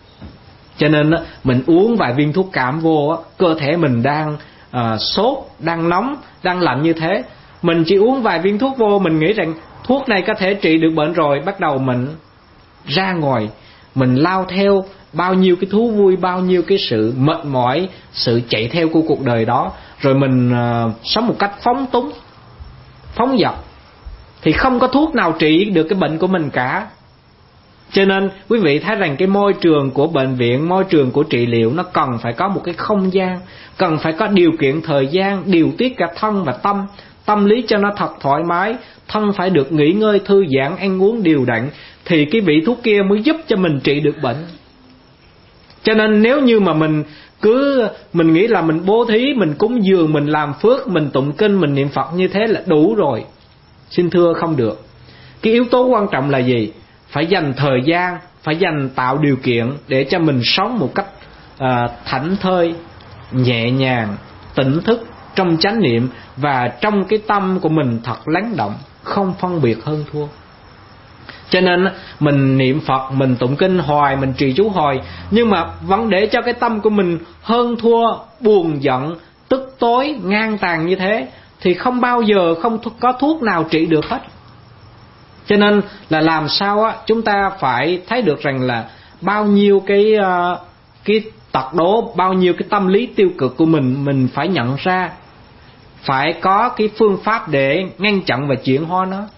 Cho nên mình uống vài viên thuốc cảm vô, cơ thể mình đang sốt, đang nóng, đang lạnh như thế, mình chỉ uống vài viên thuốc vô, mình nghĩ rằng thuốc này có thể trị được bệnh rồi, bắt đầu mình ra ngoài, mình lao theo bao nhiêu cái thú vui, bao nhiêu cái sự mệt mỏi, sự chạy theo của cuộc đời đó, rồi mình sống một cách phóng túng, phóng dật, thì không có thuốc nào trị được cái bệnh của mình cả. Cho nên quý vị thấy rằng cái môi trường của bệnh viện, môi trường của trị liệu nó cần phải có một cái không gian, cần phải có điều kiện thời gian, điều tiết cả thân và tâm, tâm lý cho nó thật thoải mái, thân phải được nghỉ ngơi, thư giãn, ăn uống điều đặn, thì cái vị thuốc kia mới giúp cho mình trị được bệnh. Cho nên nếu như mà mình nghĩ là mình bố thí, mình cúng dường, mình làm phước, mình tụng kinh, mình niệm Phật như thế là đủ rồi, xin thưa không được. Cái yếu tố quan trọng là gì? Phải dành thời gian, phải tạo điều kiện để cho mình sống một cách thảnh thơi, nhẹ nhàng, tỉnh thức, trong chánh niệm, và trong cái tâm của mình thật lắng động, không phân biệt hơn thua. Cho nên mình niệm Phật, mình tụng kinh hoài, mình trì chú hoài, nhưng mà vẫn để cho cái tâm của mình hơn thua, buồn giận, tức tối, ngang tàn như thế, thì không bao giờ không có thuốc nào trị được hết. Cho nên là làm sao á, chúng ta phải thấy được rằng là bao nhiêu cái tật đố, bao nhiêu cái tâm lý tiêu cực của mình phải nhận ra, phải có cái phương pháp để ngăn chặn và chuyển hóa nó.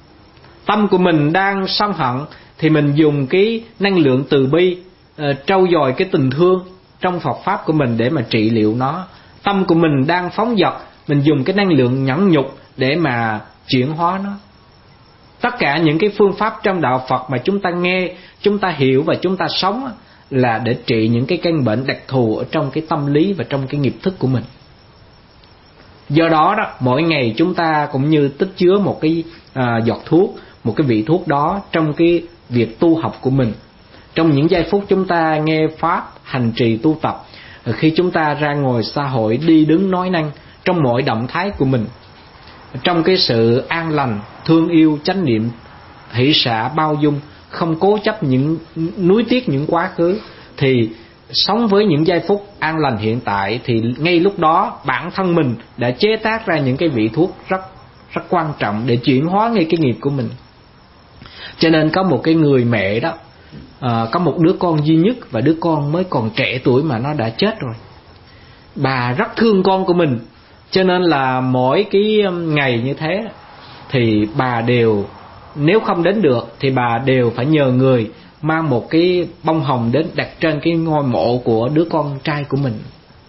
Tâm của mình đang sân hận thì mình dùng cái năng lượng từ bi, trau dồi cái tình thương trong Phật pháp của mình để mà trị liệu nó. Tâm của mình đang phóng dật, mình dùng cái năng lượng nhẫn nhục để mà chuyển hóa nó. Tất cả những cái phương pháp trong đạo Phật mà chúng ta nghe, chúng ta hiểu và chúng ta sống là để trị những cái căn bệnh đặc thù ở trong cái tâm lý và trong cái nghiệp thức của mình. Do đó đó, mỗi ngày chúng ta cũng như tích chứa một cái giọt thuốc, một cái vị thuốc đó trong cái việc tu học của mình. Trong những giây phút chúng ta nghe pháp, hành trì tu tập, khi chúng ta ra ngoài xã hội đi đứng nói năng, trong mọi động thái của mình, trong cái sự an lành, thương yêu, chánh niệm, hỷ xả, bao dung, không cố chấp nuối tiếc những quá khứ, thì sống với những giây phút an lành hiện tại, thì ngay lúc đó bản thân mình đã chế tác ra những cái vị thuốc rất quan trọng để chuyển hóa ngay cái nghiệp của mình. Cho nên có một cái người mẹ đó, có một đứa con duy nhất, và đứa con mới còn trẻ tuổi mà nó đã chết rồi. Bà rất thương con của mình, cho nên là mỗi cái ngày như thế thì bà đều, nếu không đến được thì bà đều phải nhờ người mang một cái bông hồng đến đặt trên cái ngôi mộ của đứa con trai của mình.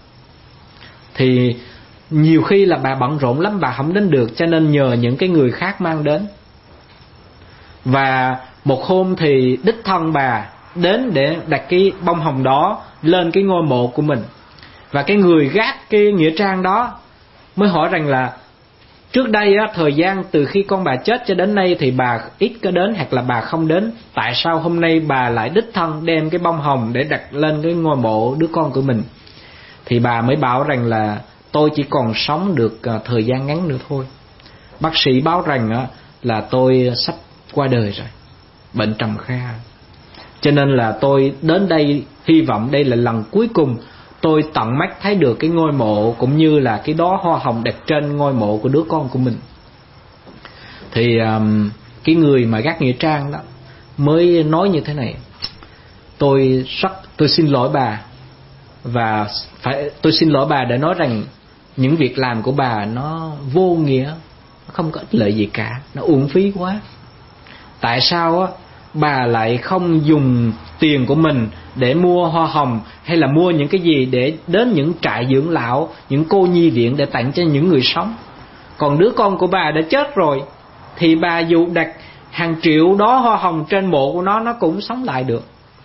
Thì nhiều khi là bà bận rộn lắm, bà không đến được, cho nên nhờ những cái người khác mang đến. Và một hôm thì đích thân bà đến để đặt cái bông hồng đó lên cái ngôi mộ của mình. Và cái người gác cái nghĩa trang đó mới hỏi rằng là trước đây á, thời gian từ khi con bà chết cho đến nay thì bà ít có đến hoặc là bà không đến, tại sao hôm nay bà lại đích thân đem cái bông hồng để đặt lên cái ngôi mộ đứa con của mình? Thì bà mới bảo rằng là tôi chỉ còn sống được thời gian ngắn nữa thôi. bác sĩ báo rằng là tôi sắp qua đời rồi, bệnh trầm kha. Cho nên là tôi đến đây hy vọng đây là lần cuối cùng tôi tận mắt thấy được cái ngôi mộ cũng như là cái đóa hoa hồng đặt trên ngôi mộ của đứa con của mình. Thì cái người mà gác nghĩa trang đó mới nói như thế này: tôi xin lỗi bà, và tôi xin lỗi bà để nói rằng những việc làm của bà nó vô nghĩa, nó không có ích lợi gì cả, nó uổng phí quá. Tại sao bà lại không dùng tiền của mình để mua hoa hồng hay là mua những cái gì để đến những trại dưỡng lão, những cô nhi viện để tặng cho những người sống? Còn đứa con của bà đã chết rồi thì bà dù đặt hàng triệu đó hoa hồng trên mộ của nó cũng sống lại được.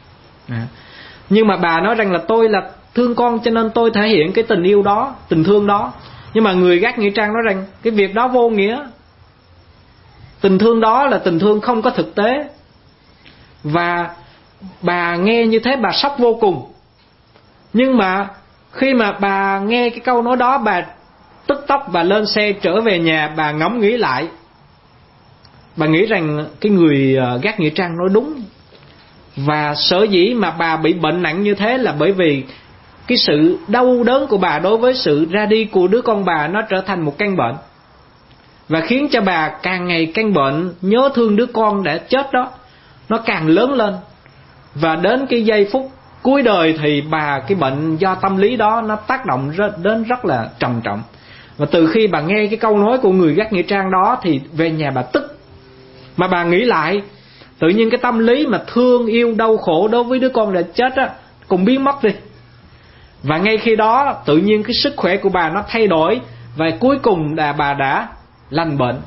Nhưng mà bà nói rằng là tôi là thương con cho nên tôi thể hiện cái tình yêu đó, tình thương đó. Nhưng mà người gác nghĩa trang nói rằng cái việc đó vô nghĩa. Tình thương đó là tình thương không có thực tế. Và bà nghe như thế bà sốc vô cùng. Nhưng mà khi mà bà nghe cái câu nói đó, bà tức tốc bà lên xe trở về nhà, bà ngẫm nghĩ lại. Bà nghĩ rằng cái người gác nghĩa trang nói đúng. Và sở dĩ mà bà bị bệnh nặng như thế là bởi vì cái sự đau đớn của bà đối với sự ra đi của đứa con bà nó trở thành một căn bệnh, và khiến cho bà càng ngày căn bệnh nhớ thương đứa con đã chết đó nó càng lớn lên. Và đến cái giây phút cuối đời thì bà, cái bệnh do tâm lý đó nó tác động đến rất là trầm trọng. Và từ khi bà nghe cái câu nói của người gác nghĩa trang đó thì về nhà bà tức. Mà bà nghĩ lại, tự nhiên cái tâm lý mà thương yêu đau khổ đối với đứa con đã chết cũng biến mất đi. Và ngay khi đó tự nhiên cái sức khỏe của bà nó thay đổi, và cuối cùng là bà đã lành bệnh.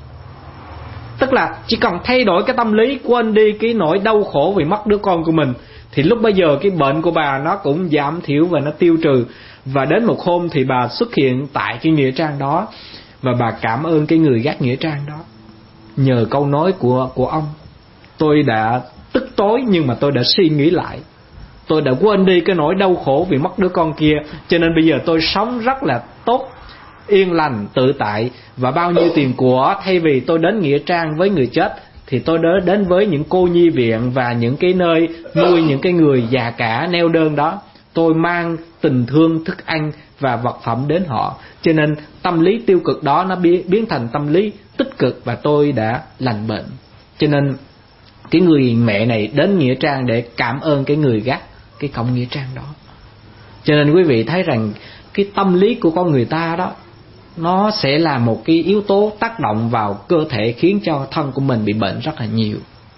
Tức là chỉ cần thay đổi cái tâm lý, quên đi cái nỗi đau khổ vì mất đứa con của mình, thì lúc bây giờ cái bệnh của bà nó cũng giảm thiểu và nó tiêu trừ. Và đến một hôm thì bà xuất hiện tại cái nghĩa trang đó, và bà cảm ơn cái người gác nghĩa trang đó. Nhờ câu nói của ông, tôi đã tức tối nhưng mà tôi đã suy nghĩ lại. Tôi đã quên đi cái nỗi đau khổ vì mất đứa con kia, cho nên bây giờ tôi sống rất là tốt, yên lành, tự tại. Và bao nhiêu tiền của, thay vì tôi đến nghĩa trang với người chết, thì tôi đến với những cô nhi viện và những cái nơi nuôi những cái người già cả neo đơn đó. Tôi mang tình thương, thức ăn và vật phẩm đến họ. Cho nên tâm lý tiêu cực đó nó biến thành tâm lý tích cực, và tôi đã lành bệnh. Cho nên cái người mẹ này đến nghĩa trang để cảm ơn cái người gác cái cổng nghĩa trang đó. Cho nên quý vị thấy rằng cái tâm lý của con người ta đó, nó sẽ là một cái yếu tố tác động vào cơ thể, khiến cho thân của mình bị bệnh rất là nhiều.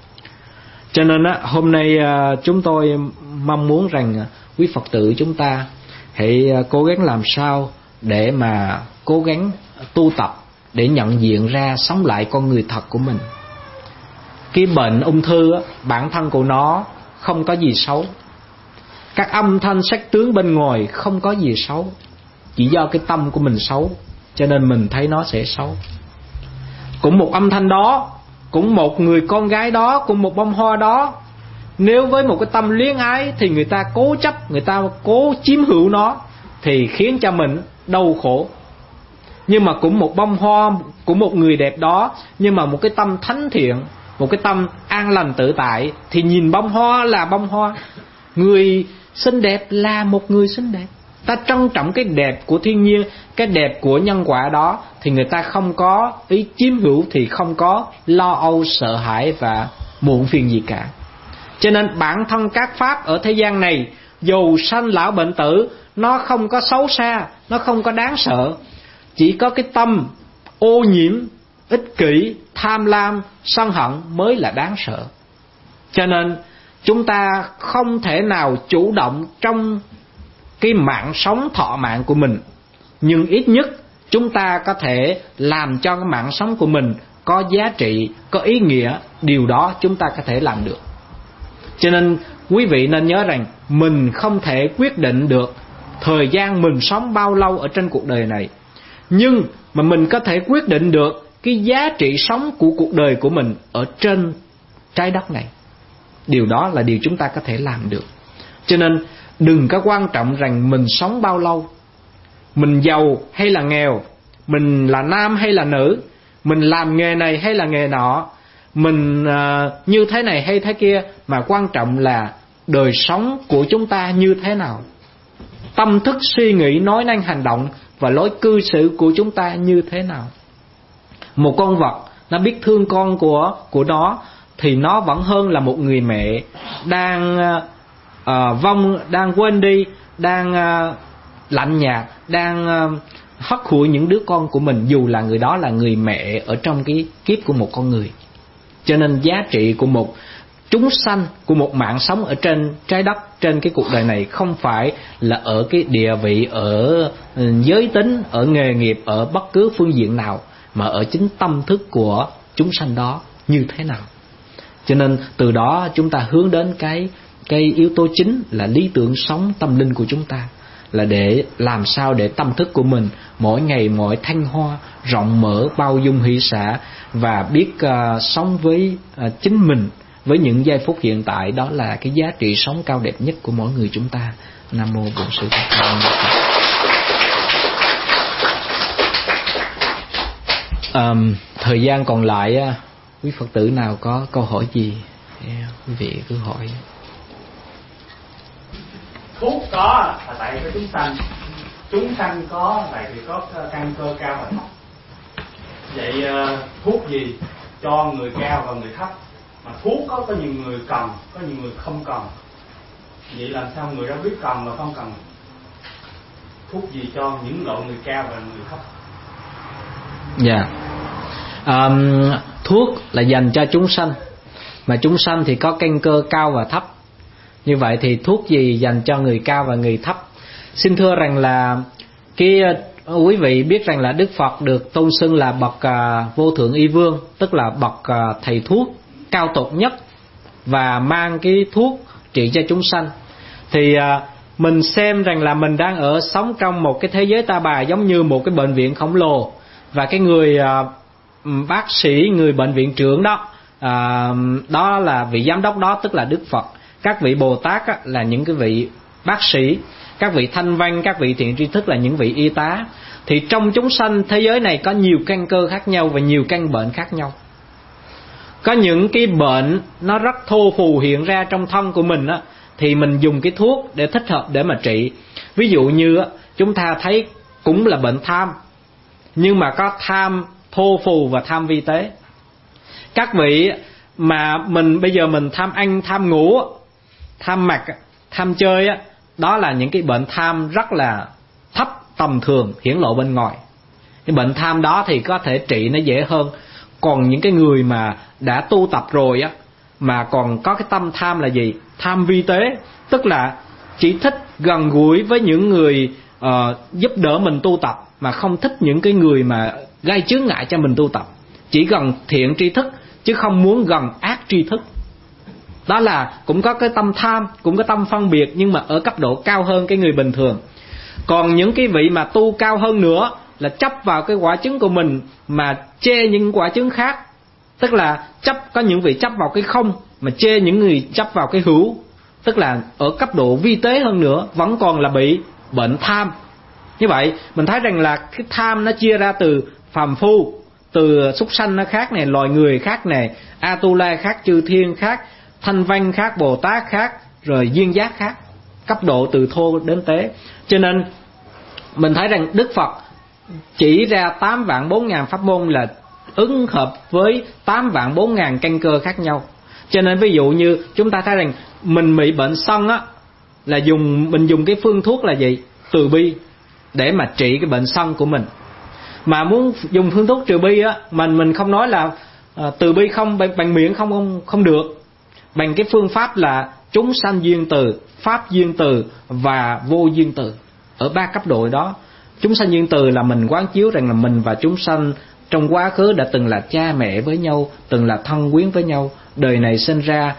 Cho nên hôm nay chúng tôi mong muốn rằng quý Phật tử chúng ta hãy cố gắng làm sao để mà cố gắng tu tập, để nhận diện ra, sống lại con người thật của mình. Cái bệnh ung thư bản thân của nó không có gì xấu. Các âm thanh sắc tướng bên ngoài không có gì xấu, chỉ do cái tâm của mình xấu, cho nên mình thấy nó sẽ xấu. Cũng một âm thanh đó, cũng một người con gái đó, cũng một bông hoa đó, nếu với một cái tâm luyến ái thì người ta cố chấp, người ta cố chiếm hữu nó, thì khiến cho mình đau khổ. Nhưng mà cũng một bông hoa, cũng một người đẹp đó, nhưng mà một cái tâm thánh thiện, một cái tâm an lành tự tại, thì nhìn bông hoa là bông hoa, người xinh đẹp là một người xinh đẹp. Ta trân trọng cái đẹp của thiên nhiên, cái đẹp của nhân quả đó, thì người ta không có ý chiếm hữu, thì không có lo âu, sợ hãi và muộn phiền gì cả. Cho nên bản thân các pháp ở thế gian này, dù sanh lão bệnh tử, nó không có xấu xa, nó không có đáng sợ. Chỉ có cái tâm ô nhiễm, ích kỷ, tham lam, sân hận mới là đáng sợ. Cho nên chúng ta không thể nào chủ động trong cái mạng sống thọ mạng của mình, nhưng ít nhất chúng ta có thể làm cho cái mạng sống của mình có giá trị, có ý nghĩa. Điều đó chúng ta có thể làm được. Cho nên quý vị nên nhớ rằng mình không thể quyết định được thời gian mình sống bao lâu ở trên cuộc đời này, nhưng mà mình có thể quyết định được cái giá trị sống của cuộc đời của mình ở trên trái đất này. Điều đó là điều chúng ta có thể làm được. Cho nên đừng có quan trọng rằng mình sống bao lâu, mình giàu hay là nghèo, mình là nam hay là nữ, mình làm nghề này hay là nghề nọ, mình như thế này hay thế kia, mà quan trọng là đời sống của chúng ta như thế nào, tâm thức suy nghĩ, nói năng, hành động và lối cư xử của chúng ta như thế nào. Một con vật nó biết thương con của nó thì nó vẫn hơn là một người mẹ đang đang quên đi, đang lạnh nhạt, đang hất hủi những đứa con của mình, dù là người đó là người mẹ ở trong cái kiếp của một con người. Cho nên giá trị của một chúng sanh, của một mạng sống ở trên trái đất, trên cái cuộc đời này, không phải là ở cái địa vị, ở giới tính, ở nghề nghiệp, ở bất cứ phương diện nào, mà ở chính tâm thức của chúng sanh đó như thế nào. Cho nên từ đó chúng ta hướng đến cái yếu tố chính là lý tưởng sống tâm linh của chúng ta, là để làm sao để tâm thức của mình mỗi ngày mỗi thanh hoa, rộng mở, bao dung, hỷ xả và biết sống với chính mình, với những giây phút hiện tại. Đó là cái giá trị sống cao đẹp nhất của mỗi người chúng ta. Nam mô Bổn Sư Thích Ca Mâu Ni. Thời gian còn lại, quý Phật tử nào có câu hỏi gì quý vị cứ hỏi. Thuốc có là tại cho chúng sanh có tại vì có căn cơ cao và thấp. Vậy thuốc gì cho người cao và người thấp? Mà thuốc có nhiều người cần, có nhiều người không cần. Vậy làm sao người đó biết cần và không cần? Thuốc gì cho những loại người cao và người thấp? Dạ. Thuốc là dành cho chúng sanh, mà chúng sanh thì có căn cơ cao và thấp. Như vậy thì thuốc gì dành cho người cao và người thấp? Xin thưa rằng là quý vị biết rằng là Đức Phật được tôn xưng là bậc vô thượng y vương, tức là bậc thầy thuốc cao tột nhất và mang cái thuốc trị cho chúng sanh. Thì mình xem rằng là mình đang sống trong một cái thế giới ta bà, giống như một cái bệnh viện khổng lồ, và cái người bác sĩ, người bệnh viện trưởng đó, đó là vị giám đốc đó, tức là Đức Phật. Các vị Bồ Tát là những cái vị bác sĩ, các vị thanh văn, các vị thiện tri thức là những vị y tá. Thì trong chúng sanh thế giới này có nhiều căn cơ khác nhau và nhiều căn bệnh khác nhau. Có những cái bệnh nó rất thô phù hiện ra trong thân của mình á, thì mình dùng cái thuốc để thích hợp để mà trị. Ví dụ như chúng ta thấy cũng là bệnh tham, nhưng mà có tham thô phù và tham vi tế. Các vị mà bây giờ mình tham ăn, tham ngủ, tham mặc, tham chơi á, đó là những cái bệnh tham rất là thấp, tầm thường, hiển lộ bên ngoài. Cái bệnh tham đó thì có thể trị nó dễ hơn. Còn những cái người mà đã tu tập rồi á, mà còn có cái tâm tham là gì? Tham vi tế, tức là chỉ thích gần gũi với những người giúp đỡ mình tu tập, mà không thích những cái người mà gây chướng ngại cho mình tu tập. Chỉ gần thiện tri thức, chứ không muốn gần ác tri thức. Đó là cũng có cái tâm tham, cũng có tâm phân biệt, nhưng mà ở cấp độ cao hơn cái người bình thường. Còn những cái vị mà tu cao hơn nữa là chấp vào cái quả chứng của mình mà chê những quả chứng khác. Tức là có những vị chấp vào cái không mà chê những người chấp vào cái hữu. Tức là ở cấp độ vi tế hơn nữa, vẫn còn là bị bệnh tham. Như vậy mình thấy rằng là cái tham nó chia ra từ phàm phu, từ súc sanh nó khác này, loài người khác này, Atula khác, chư thiên khác, thanh văn khác, Bồ Tát khác, rồi duyên giác khác, cấp độ từ thô đến tế. Cho nên mình thấy rằng Đức Phật chỉ ra 8 vạn 4 ngàn pháp môn là ứng hợp với 8 vạn 4 ngàn căn cơ khác nhau. Cho nên ví dụ như chúng ta thấy rằng mình bị bệnh sân á, là mình dùng cái phương thuốc là gì? Từ bi, để mà trị cái bệnh sân của mình. Mà muốn dùng phương thuốc trừ bi á, mình không nói là từ bi không, bằng miệng không được. Bằng cái phương pháp là chúng sanh duyên từ, pháp duyên từ và vô duyên từ. Ở 3 cấp độ đó. Chúng sanh duyên từ là mình quán chiếu rằng là mình và chúng sanh trong quá khứ đã từng là cha mẹ với nhau, từng là thân quyến với nhau. Đời này sinh ra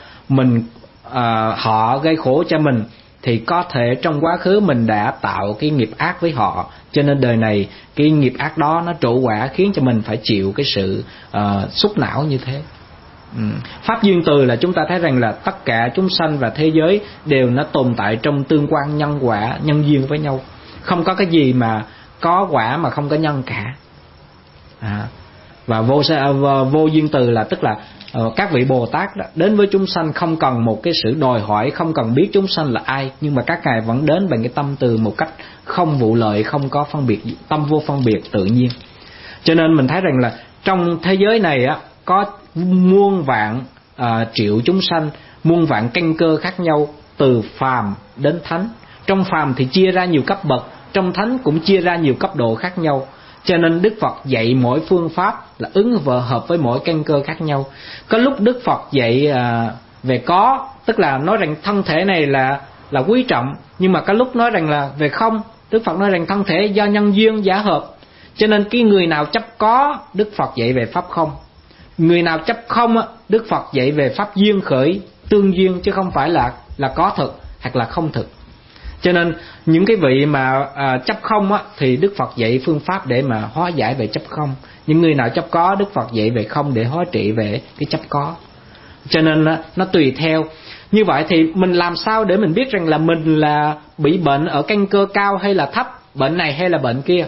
họ gây khổ cho mình, thì có thể trong quá khứ mình đã tạo cái nghiệp ác với họ, cho nên đời này cái nghiệp ác đó nó trổ quả khiến cho mình phải chịu cái sự xúc não như thế. Pháp duyên từ là chúng ta thấy rằng là tất cả chúng sanh và thế giới đều nó tồn tại trong tương quan nhân quả, nhân duyên với nhau. Không có cái gì mà có quả mà không có nhân cả. Và vô duyên từ là tức là các vị Bồ Tát đó, đến với chúng sanh không cần một cái sự đòi hỏi, không cần biết chúng sanh là ai, nhưng mà các ngài vẫn đến bằng cái tâm từ một cách không vụ lợi, không có phân biệt, tâm vô phân biệt tự nhiên. Cho nên mình thấy rằng là trong thế giới này á, có muôn vạn triệu chúng sanh, muôn vạn căn cơ khác nhau, từ phàm đến thánh. Trong phàm thì chia ra nhiều cấp bậc, trong thánh cũng chia ra nhiều cấp độ khác nhau. Cho nên Đức Phật dạy mỗi phương pháp là ứng hợp với mỗi căn cơ khác nhau. Có lúc Đức Phật dạy về có, tức là nói rằng thân thể này là quý trọng, nhưng mà có lúc nói rằng là về không. Đức Phật nói rằng thân thể do nhân duyên giả hợp. Cho nên cái người nào chấp có, Đức Phật dạy về pháp không. Người nào chấp không, Đức Phật dạy về pháp duyên khởi tương duyên, chứ không phải là có thực hoặc là không thực. Cho nên những cái vị mà chấp không á, thì Đức Phật dạy phương pháp để mà hóa giải về chấp không. Những người nào chấp có, Đức Phật dạy về không để hóa trị về cái chấp có. Cho nên nó tùy theo. Như vậy thì mình làm sao để mình biết rằng là mình là bị bệnh ở căn cơ cao hay là thấp, bệnh này hay là bệnh kia?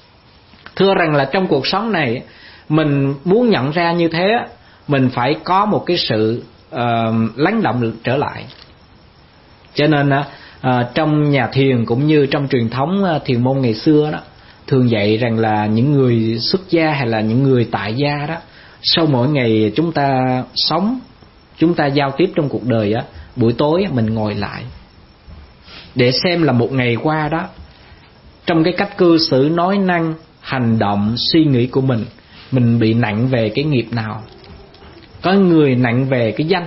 Thưa rằng là trong cuộc sống này, mình muốn nhận ra như thế, mình phải có một cái sự lắng động trở lại. Cho nên trong nhà thiền cũng như trong truyền thống thiền môn ngày xưa đó, thường dạy rằng là những người xuất gia hay là những người tại gia đó, sau mỗi ngày chúng ta sống, chúng ta giao tiếp trong cuộc đời á, buổi tối mình ngồi lại để xem là một ngày qua đó, trong cái cách cư xử, nói năng, hành động, suy nghĩ của mình bị nặng về cái nghiệp nào. Có người nặng về cái danh,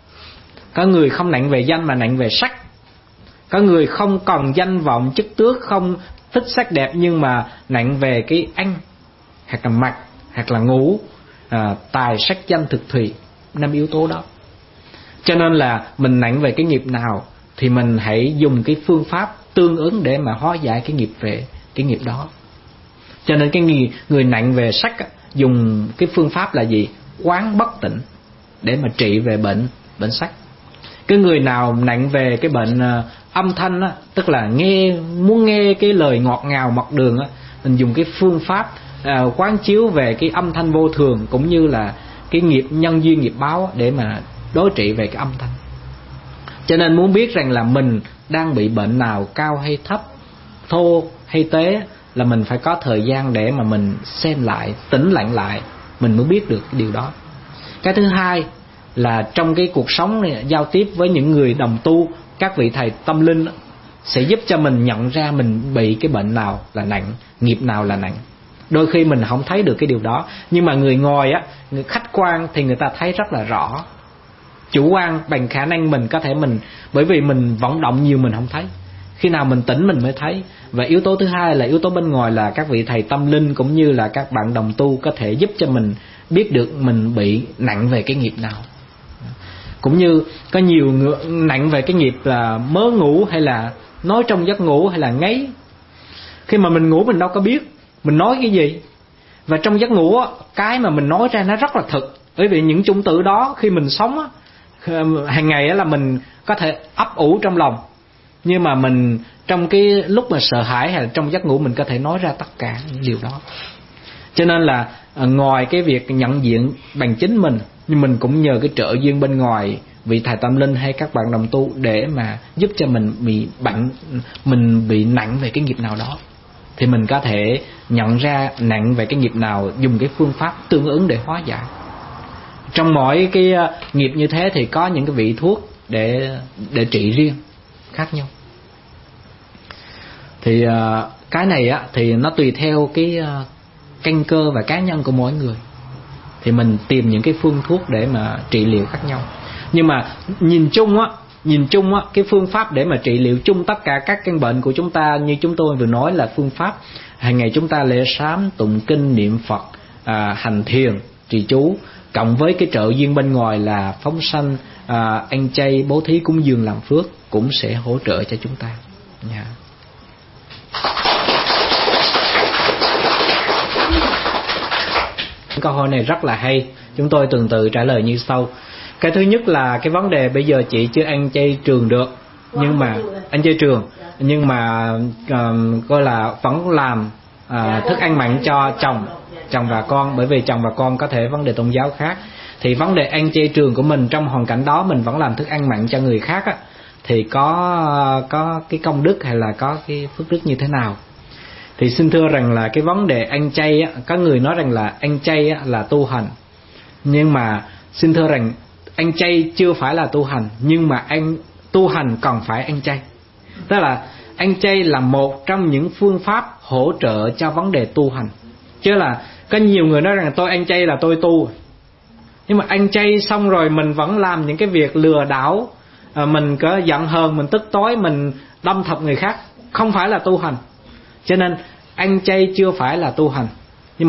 có người không nặng về danh mà nặng về sắc, có người không còn danh vọng chức tước, không thích sắc đẹp nhưng mà nặng về cái ăn hoặc là mặc hoặc là ngủ, tài sắc danh thực thùy, 5 yếu tố đó. Cho nên là mình nặng về cái nghiệp nào thì mình hãy dùng cái phương pháp tương ứng để mà hóa giải cái nghiệp về cái nghiệp đó. Cho nên cái người nặng về sắc dùng cái phương pháp là gì? Quán bất tịnh để mà trị về bệnh sắc. Cái người nào nặng về cái bệnh âm thanh á, tức là muốn nghe cái lời ngọt ngào mật đường á, mình dùng cái phương pháp quán chiếu về cái âm thanh vô thường cũng như là cái nghiệp nhân duyên nghiệp báo để mà đối trị về cái âm thanh. Cho nên muốn biết rằng là mình đang bị bệnh nào, cao hay thấp, thô hay tế, là mình phải có thời gian để mà mình xem lại, tĩnh lặng lại, mình mới biết được cái điều đó. Cái thứ hai là trong cái cuộc sống này, giao tiếp với những người đồng tu, các vị thầy tâm linh đó, sẽ giúp cho mình nhận ra mình bị cái bệnh nào là nặng, nghiệp nào là nặng. Đôi khi mình không thấy được cái điều đó, nhưng mà người ngồi á, người khách quan thì người ta thấy rất là rõ. Chủ quan bằng khả năng mình có thể bởi vì mình vận động nhiều mình không thấy. Khi nào mình tỉnh mình mới thấy. Và yếu tố thứ hai là yếu tố bên ngoài, là các vị thầy tâm linh cũng như là các bạn đồng tu có thể giúp cho mình biết được mình bị nặng về cái nghiệp nào. Cũng như có nhiều người nặng về cái nghiệp là mơ ngủ, hay là nói trong giấc ngủ, hay là ngáy. Khi mà mình ngủ mình đâu có biết mình nói cái gì. Và trong giấc ngủ cái mà mình nói ra nó rất là thực. Bởi vì những chủng tử đó khi mình sống hàng ngày là mình có thể ấp ủ trong lòng, nhưng mà mình trong cái lúc mà sợ hãi hay là trong giấc ngủ mình có thể nói ra tất cả những điều đó. Cho nên là ngoài cái việc nhận diện bằng chính mình, nhưng mình cũng nhờ cái trợ duyên bên ngoài, vị thầy tâm linh hay các bạn đồng tu để mà giúp cho mình bị nặng về cái nghiệp nào đó, thì mình có thể nhận ra nặng về cái nghiệp nào, dùng cái phương pháp tương ứng để hóa giải. Trong mỗi cái nghiệp như thế thì có những cái vị thuốc để trị riêng khác nhau. Thì cái này thì nó tùy theo cái căn cơ và cá nhân của mỗi người, thì mình tìm những cái phương thuốc để mà trị liệu khác nhau. Nhưng mà nhìn chung cái phương pháp để mà trị liệu chung tất cả các căn bệnh của chúng ta, như chúng tôi vừa nói, là phương pháp hàng ngày chúng ta lễ sám, tụng kinh, niệm Phật, hành thiền, trì chú, cộng với cái trợ duyên bên ngoài là phóng sanh, ăn chay, bố thí, cúng dường, làm phước cũng sẽ hỗ trợ cho chúng ta. Câu hỏi này rất là hay, chúng tôi tuần tự trả lời như sau. Cái thứ nhất là cái vấn đề bây giờ chị chưa ăn chay trường được, nhưng mà ăn chay trường, nhưng mà coi là vẫn làm thức ăn mặn cho chồng và con, bởi vì chồng và con có thể vấn đề tôn giáo khác. Thì vấn đề ăn chay trường của mình trong hoàn cảnh đó mình vẫn làm thức ăn mặn cho người khác á, thì có cái công đức hay là có cái phước đức như thế nào? Thì xin thưa rằng là cái vấn đề ăn chay á, có người nói rằng là ăn chay á, là tu hành. Nhưng mà xin thưa rằng ăn chay chưa phải là tu hành, nhưng mà tu hành cần phải ăn chay. Tức là ăn chay là một trong những phương pháp hỗ trợ cho vấn đề tu hành. Chứ là có nhiều người nói rằng tôi ăn chay là tôi tu, nhưng mà ăn chay xong rồi mình vẫn làm những cái việc lừa đảo, mình có giận hờn, mình tức tối, mình đâm thọc người khác, không phải là tu hành. Cho nên ăn chay chưa phải là tu hành,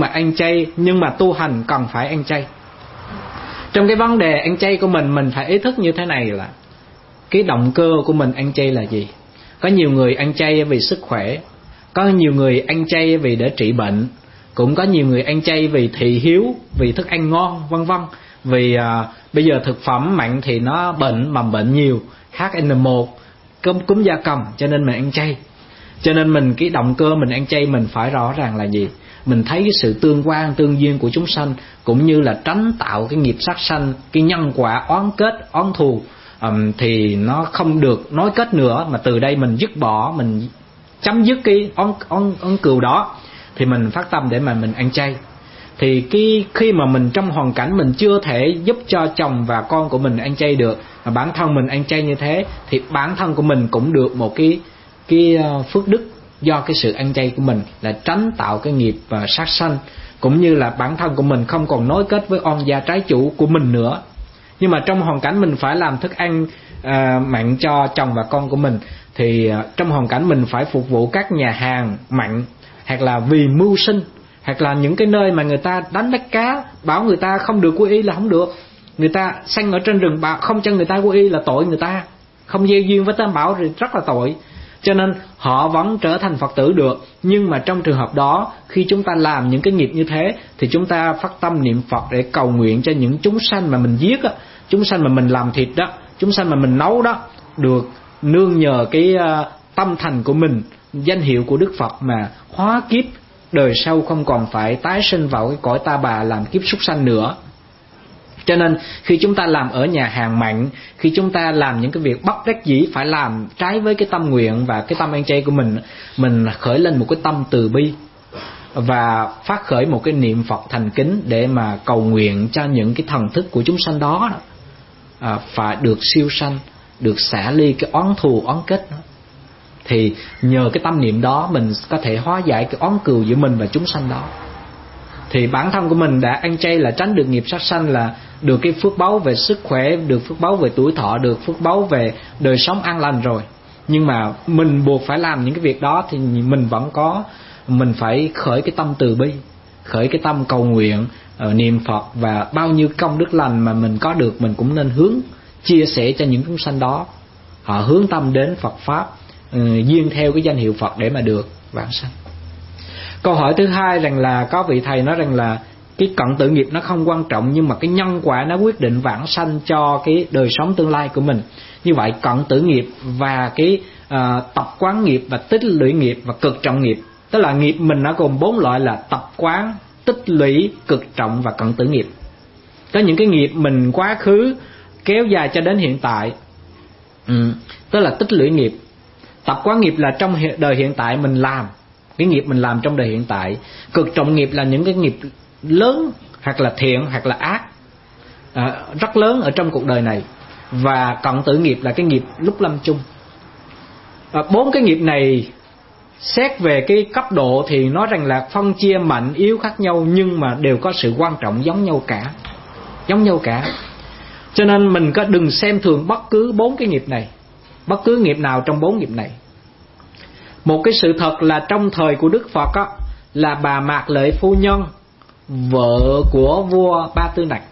nhưng mà tu hành cần phải ăn chay. Trong cái vấn đề ăn chay của mình phải ý thức như thế này là cái động cơ của mình ăn chay là gì. Có nhiều người ăn chay vì sức khỏe, có nhiều người ăn chay vì để trị bệnh, cũng có nhiều người ăn chay vì thị hiếu, vì thức ăn ngon, vân vân. Vì bây giờ thực phẩm mặn thì nó mầm bệnh nhiều, HN1, cúm gia cầm, cho nên mình ăn chay. Cho nên cái động cơ mình ăn chay mình phải rõ ràng là gì. Mình thấy cái sự tương quan, tương duyên của chúng sanh, cũng như là tránh tạo cái nghiệp sát sanh, cái nhân quả oán kết, oán thù, thì nó không được nối kết nữa, mà từ đây mình dứt bỏ, mình chấm dứt cái oán cừu đó, thì mình phát tâm để mà mình ăn chay. Thì khi mà mình trong hoàn cảnh mình chưa thể giúp cho chồng và con của mình ăn chay được, mà bản thân mình ăn chay như thế, thì bản thân của mình cũng được một cái phước đức do cái sự ăn chay của mình, là tránh tạo cái nghiệp sát sanh, cũng như là bản thân của mình không còn nối kết với oan gia trái chủ của mình nữa. Nhưng mà trong hoàn cảnh mình phải làm thức ăn mặn cho chồng và con của mình, thì trong hoàn cảnh mình phải phục vụ các nhà hàng mặn, hoặc là vì mưu sinh, hoặc là những cái nơi mà người ta đánh bắt cá, bảo người ta không được quy y là không được. Người ta săn ở trên rừng, bảo không cho người ta quy y là tội người ta, không gieo duyên với Tam Bảo thì rất là tội. Cho nên họ vẫn trở thành Phật tử được. Nhưng mà trong trường hợp đó, khi chúng ta làm những cái nghiệp như thế, thì chúng ta phát tâm niệm Phật để cầu nguyện cho những chúng sanh mà mình giết đó, chúng sanh mà mình làm thịt đó, chúng sanh mà mình nấu đó, được nương nhờ cái tâm thành của mình, danh hiệu của Đức Phật mà hóa kiếp, đời sau không còn phải tái sinh vào cái cõi ta bà làm kiếp súc sanh nữa. Cho nên khi chúng ta làm ở nhà hàng mặn, khi chúng ta làm những cái việc bất đắc dĩ phải làm trái với cái tâm nguyện và cái tâm ăn chay của mình khởi lên một cái tâm từ bi và phát khởi một cái niệm Phật thành kính để mà cầu nguyện cho những cái thần thức của chúng sanh đó phải được siêu sanh, được xả ly cái oán thù oán kết đó. Thì nhờ cái tâm niệm đó mình có thể hóa giải cái oán cừu giữa mình và chúng sanh đó. Thì bản thân của mình đã ăn chay là tránh được nghiệp sát sanh, là được cái phước báu về sức khỏe, được phước báu về tuổi thọ, được phước báu về đời sống an lành rồi. Nhưng mà mình buộc phải làm những cái việc đó, thì mình phải khởi cái tâm từ bi, khởi cái tâm cầu nguyện, niệm Phật, và bao nhiêu công đức lành mà mình có được mình cũng nên hướng chia sẻ cho những chúng sanh đó, họ hướng tâm đến Phật pháp, duyên theo cái danh hiệu Phật để mà được vãng sanh. Câu hỏi thứ hai rằng là có vị thầy nói rằng là cái cận tử nghiệp nó không quan trọng, nhưng mà cái nhân quả nó quyết định vãng sanh cho cái đời sống tương lai của mình. Như vậy cận tử nghiệp và cái tập quán nghiệp và tích lũy nghiệp và cực trọng nghiệp, tức là nghiệp mình nó gồm 4 loại là tập quán, tích lũy, cực trọng và cận tử nghiệp. Có những cái nghiệp mình quá khứ kéo dài cho đến hiện tại, tức là tích lũy nghiệp. Tập quán nghiệp là trong đời hiện tại mình làm, cái nghiệp mình làm trong đời hiện tại. Cực trọng nghiệp là những cái nghiệp lớn, hoặc là thiện hoặc là ác, rất lớn ở trong cuộc đời này. Và cận tử nghiệp là cái nghiệp lúc lâm chung. 4 cái nghiệp này xét về cái cấp độ thì nói rằng là phân chia mạnh yếu khác nhau, nhưng mà đều có sự quan trọng giống nhau cả. Cho nên mình có đừng xem thường bất cứ 4 cái nghiệp này, bất cứ nghiệp nào trong 4 nghiệp này. Một cái sự thật là trong thời của Đức Phật á, là bà Mạc Lệ Phu Nhân, vợ của vua Ba Tư Nặc,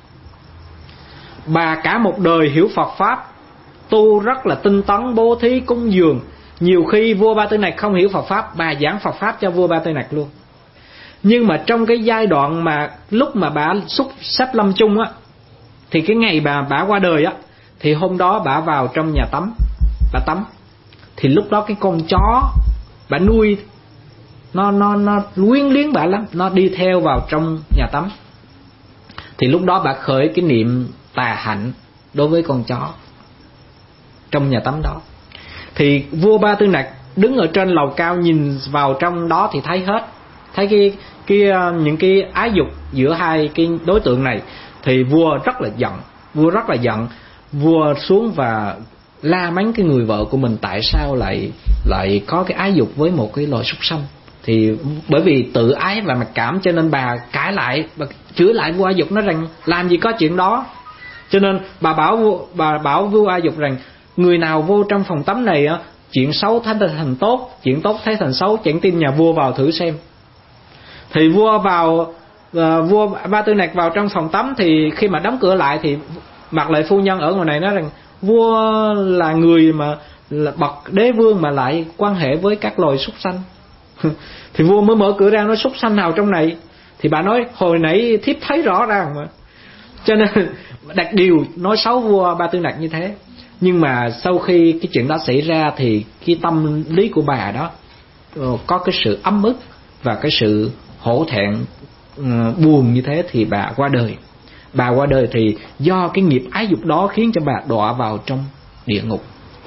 bà cả một đời hiểu Phật pháp, tu rất là tinh tấn, bố thí cúng dường. Nhiều khi vua Ba Tư Nặc không hiểu Phật pháp, bà giảng Phật pháp cho vua Ba Tư Nặc luôn. Nhưng mà trong cái giai đoạn mà lúc mà bà sắp lâm chung á, thì cái ngày bà qua đời á, thì hôm đó bà vào trong nhà tắm, bà tắm. Thì lúc đó cái con chó bà nuôi nó quyến liếng bà lắm, nó đi theo vào trong nhà tắm. Thì lúc đó bà khởi cái niệm tà hạnh đối với con chó trong nhà tắm đó. Thì vua Ba Tư Nặc đứng ở trên lầu cao nhìn vào trong đó thì thấy hết, thấy những cái ái dục giữa hai cái đối tượng này. Thì vua rất là giận, vua xuống và la mắng cái người vợ của mình tại sao lại có cái ái dục với một cái loài súc sanh. Thì bởi vì tự ái và mặc cảm cho nên bà cãi lại, bà chửi lại vua A Dục, nói rằng làm gì có chuyện đó. Cho nên bà bảo vua A Dục rằng người nào vô trong phòng tắm này á, chuyện xấu thành tốt, chuyện tốt thấy thành xấu, chẳng tin nhà vua vào thử xem. Thì vua Ba Tư Nặc vào trong phòng tắm, thì khi mà đóng cửa lại thì Mạc Lệ phu nhân ở ngoài này nói rằng vua là người mà là bậc đế vương mà lại quan hệ với các loài súc sanh. Thì vua mới mở cửa ra nói súc sanh nào trong này. Thì bà nói hồi nãy thiếp thấy rõ ràng mà. Cho nên đặt điều nói xấu vua Ba Tư Nặc như thế. Nhưng mà sau khi cái chuyện đó xảy ra thì cái tâm lý của bà đó có cái sự ấm ức và cái sự hổ thẹn, buồn như thế, thì bà qua đời. Bà qua đời thì do cái nghiệp ái dục đó khiến cho bà đọa vào trong địa ngục.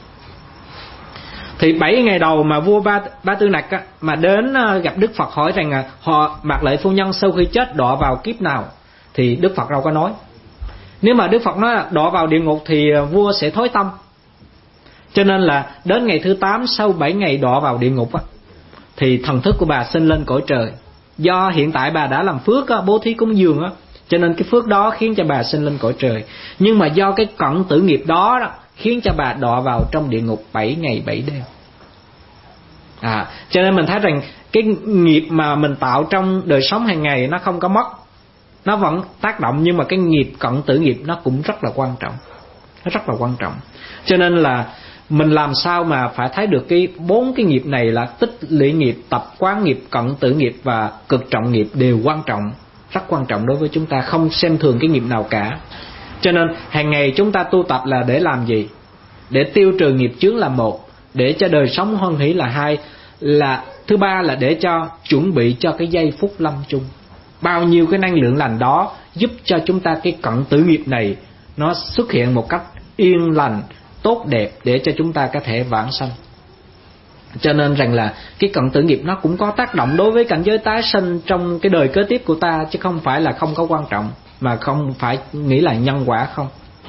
Thì 7 ngày đầu mà vua Ba Tư Nặc mà đến gặp Đức Phật hỏi rằng Mạc Lệ phu nhân sau khi chết đọa vào kiếp nào, thì Đức Phật đâu có nói. Nếu mà Đức Phật nói là đọa vào địa ngục thì vua sẽ thối tâm. Cho nên là đến ngày thứ 8 sau 7 ngày đọa vào địa ngục thì thần thức của bà sinh lên cõi trời. Do hiện tại bà đã làm phước bố thí cúng dường cho nên cái phước đó khiến cho bà sinh lên cõi trời. Nhưng mà do cái cận tử nghiệp đó khiến cho bà đọa vào trong địa ngục 7 ngày 7 đêm. Cho nên mình thấy rằng cái nghiệp mà mình tạo trong đời sống hàng ngày nó không có mất, nó vẫn tác động, nhưng mà cái nghiệp cận tử nghiệp nó cũng rất là quan trọng. Nó rất là quan trọng. Cho nên là mình làm sao mà phải thấy được cái 4 cái nghiệp này là tích lũy nghiệp, tập quán nghiệp, cận tử nghiệp và cực trọng nghiệp đều quan trọng, rất quan trọng đối với chúng ta, không xem thường cái nghiệp nào cả. Cho nên hàng ngày chúng ta tu tập là để làm gì? Để tiêu trừ nghiệp chướng là một, để cho đời sống hoan hỷ là hai, là thứ ba là để cho chuẩn bị cho cái giây phút lâm chung. Bao nhiêu cái năng lượng lành đó giúp cho chúng ta cái cận tử nghiệp này nó xuất hiện một cách yên lành, tốt đẹp để cho chúng ta có thể vãng sanh. Cho nên rằng là cái cận tử nghiệp nó cũng có tác động đối với cảnh giới tái sinh trong cái đời kế tiếp của ta, chứ không phải là không có quan trọng, mà không phải nghĩ là nhân quả không.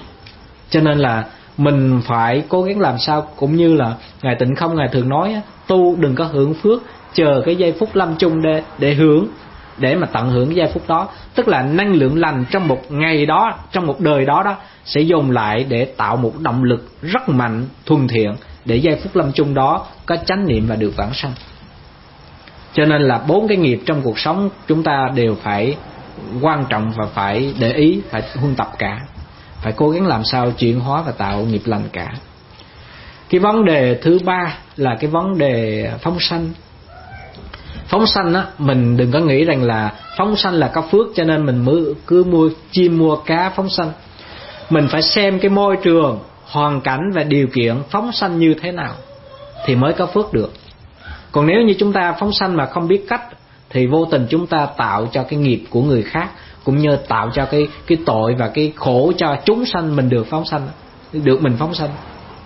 Cho nên là mình phải cố gắng làm sao, cũng như là Ngài Tịnh Không Ngài thường nói, tu đừng có hưởng phước, chờ cái giây phút lâm chung để hưởng, để mà tận hưởng cái giây phút đó. Tức là năng lượng lành trong một ngày đó, trong một đời đó sẽ dồn lại để tạo một động lực rất mạnh, thuần thiện, để giây phút lâm chung đó có chánh niệm và được vãng sanh. Cho nên là 4 cái nghiệp trong cuộc sống chúng ta đều phải quan trọng và phải để ý, phải huân tập cả, phải cố gắng làm sao chuyển hóa và tạo nghiệp lành cả. Cái vấn đề thứ ba là cái vấn đề phóng sanh. Phóng sanh mình đừng có nghĩ rằng là phóng sanh là có phước cho nên mình mới cứ mua chim mua cá phóng sanh. Mình phải xem cái môi trường, hoàn cảnh và điều kiện phóng sanh như thế nào thì mới có phước được. Còn nếu như chúng ta phóng sanh mà không biết cách thì vô tình chúng ta tạo cho cái nghiệp của người khác, cũng như tạo cho cái tội và cái khổ cho chúng sanh mình được phóng sanh, được mình phóng sanh.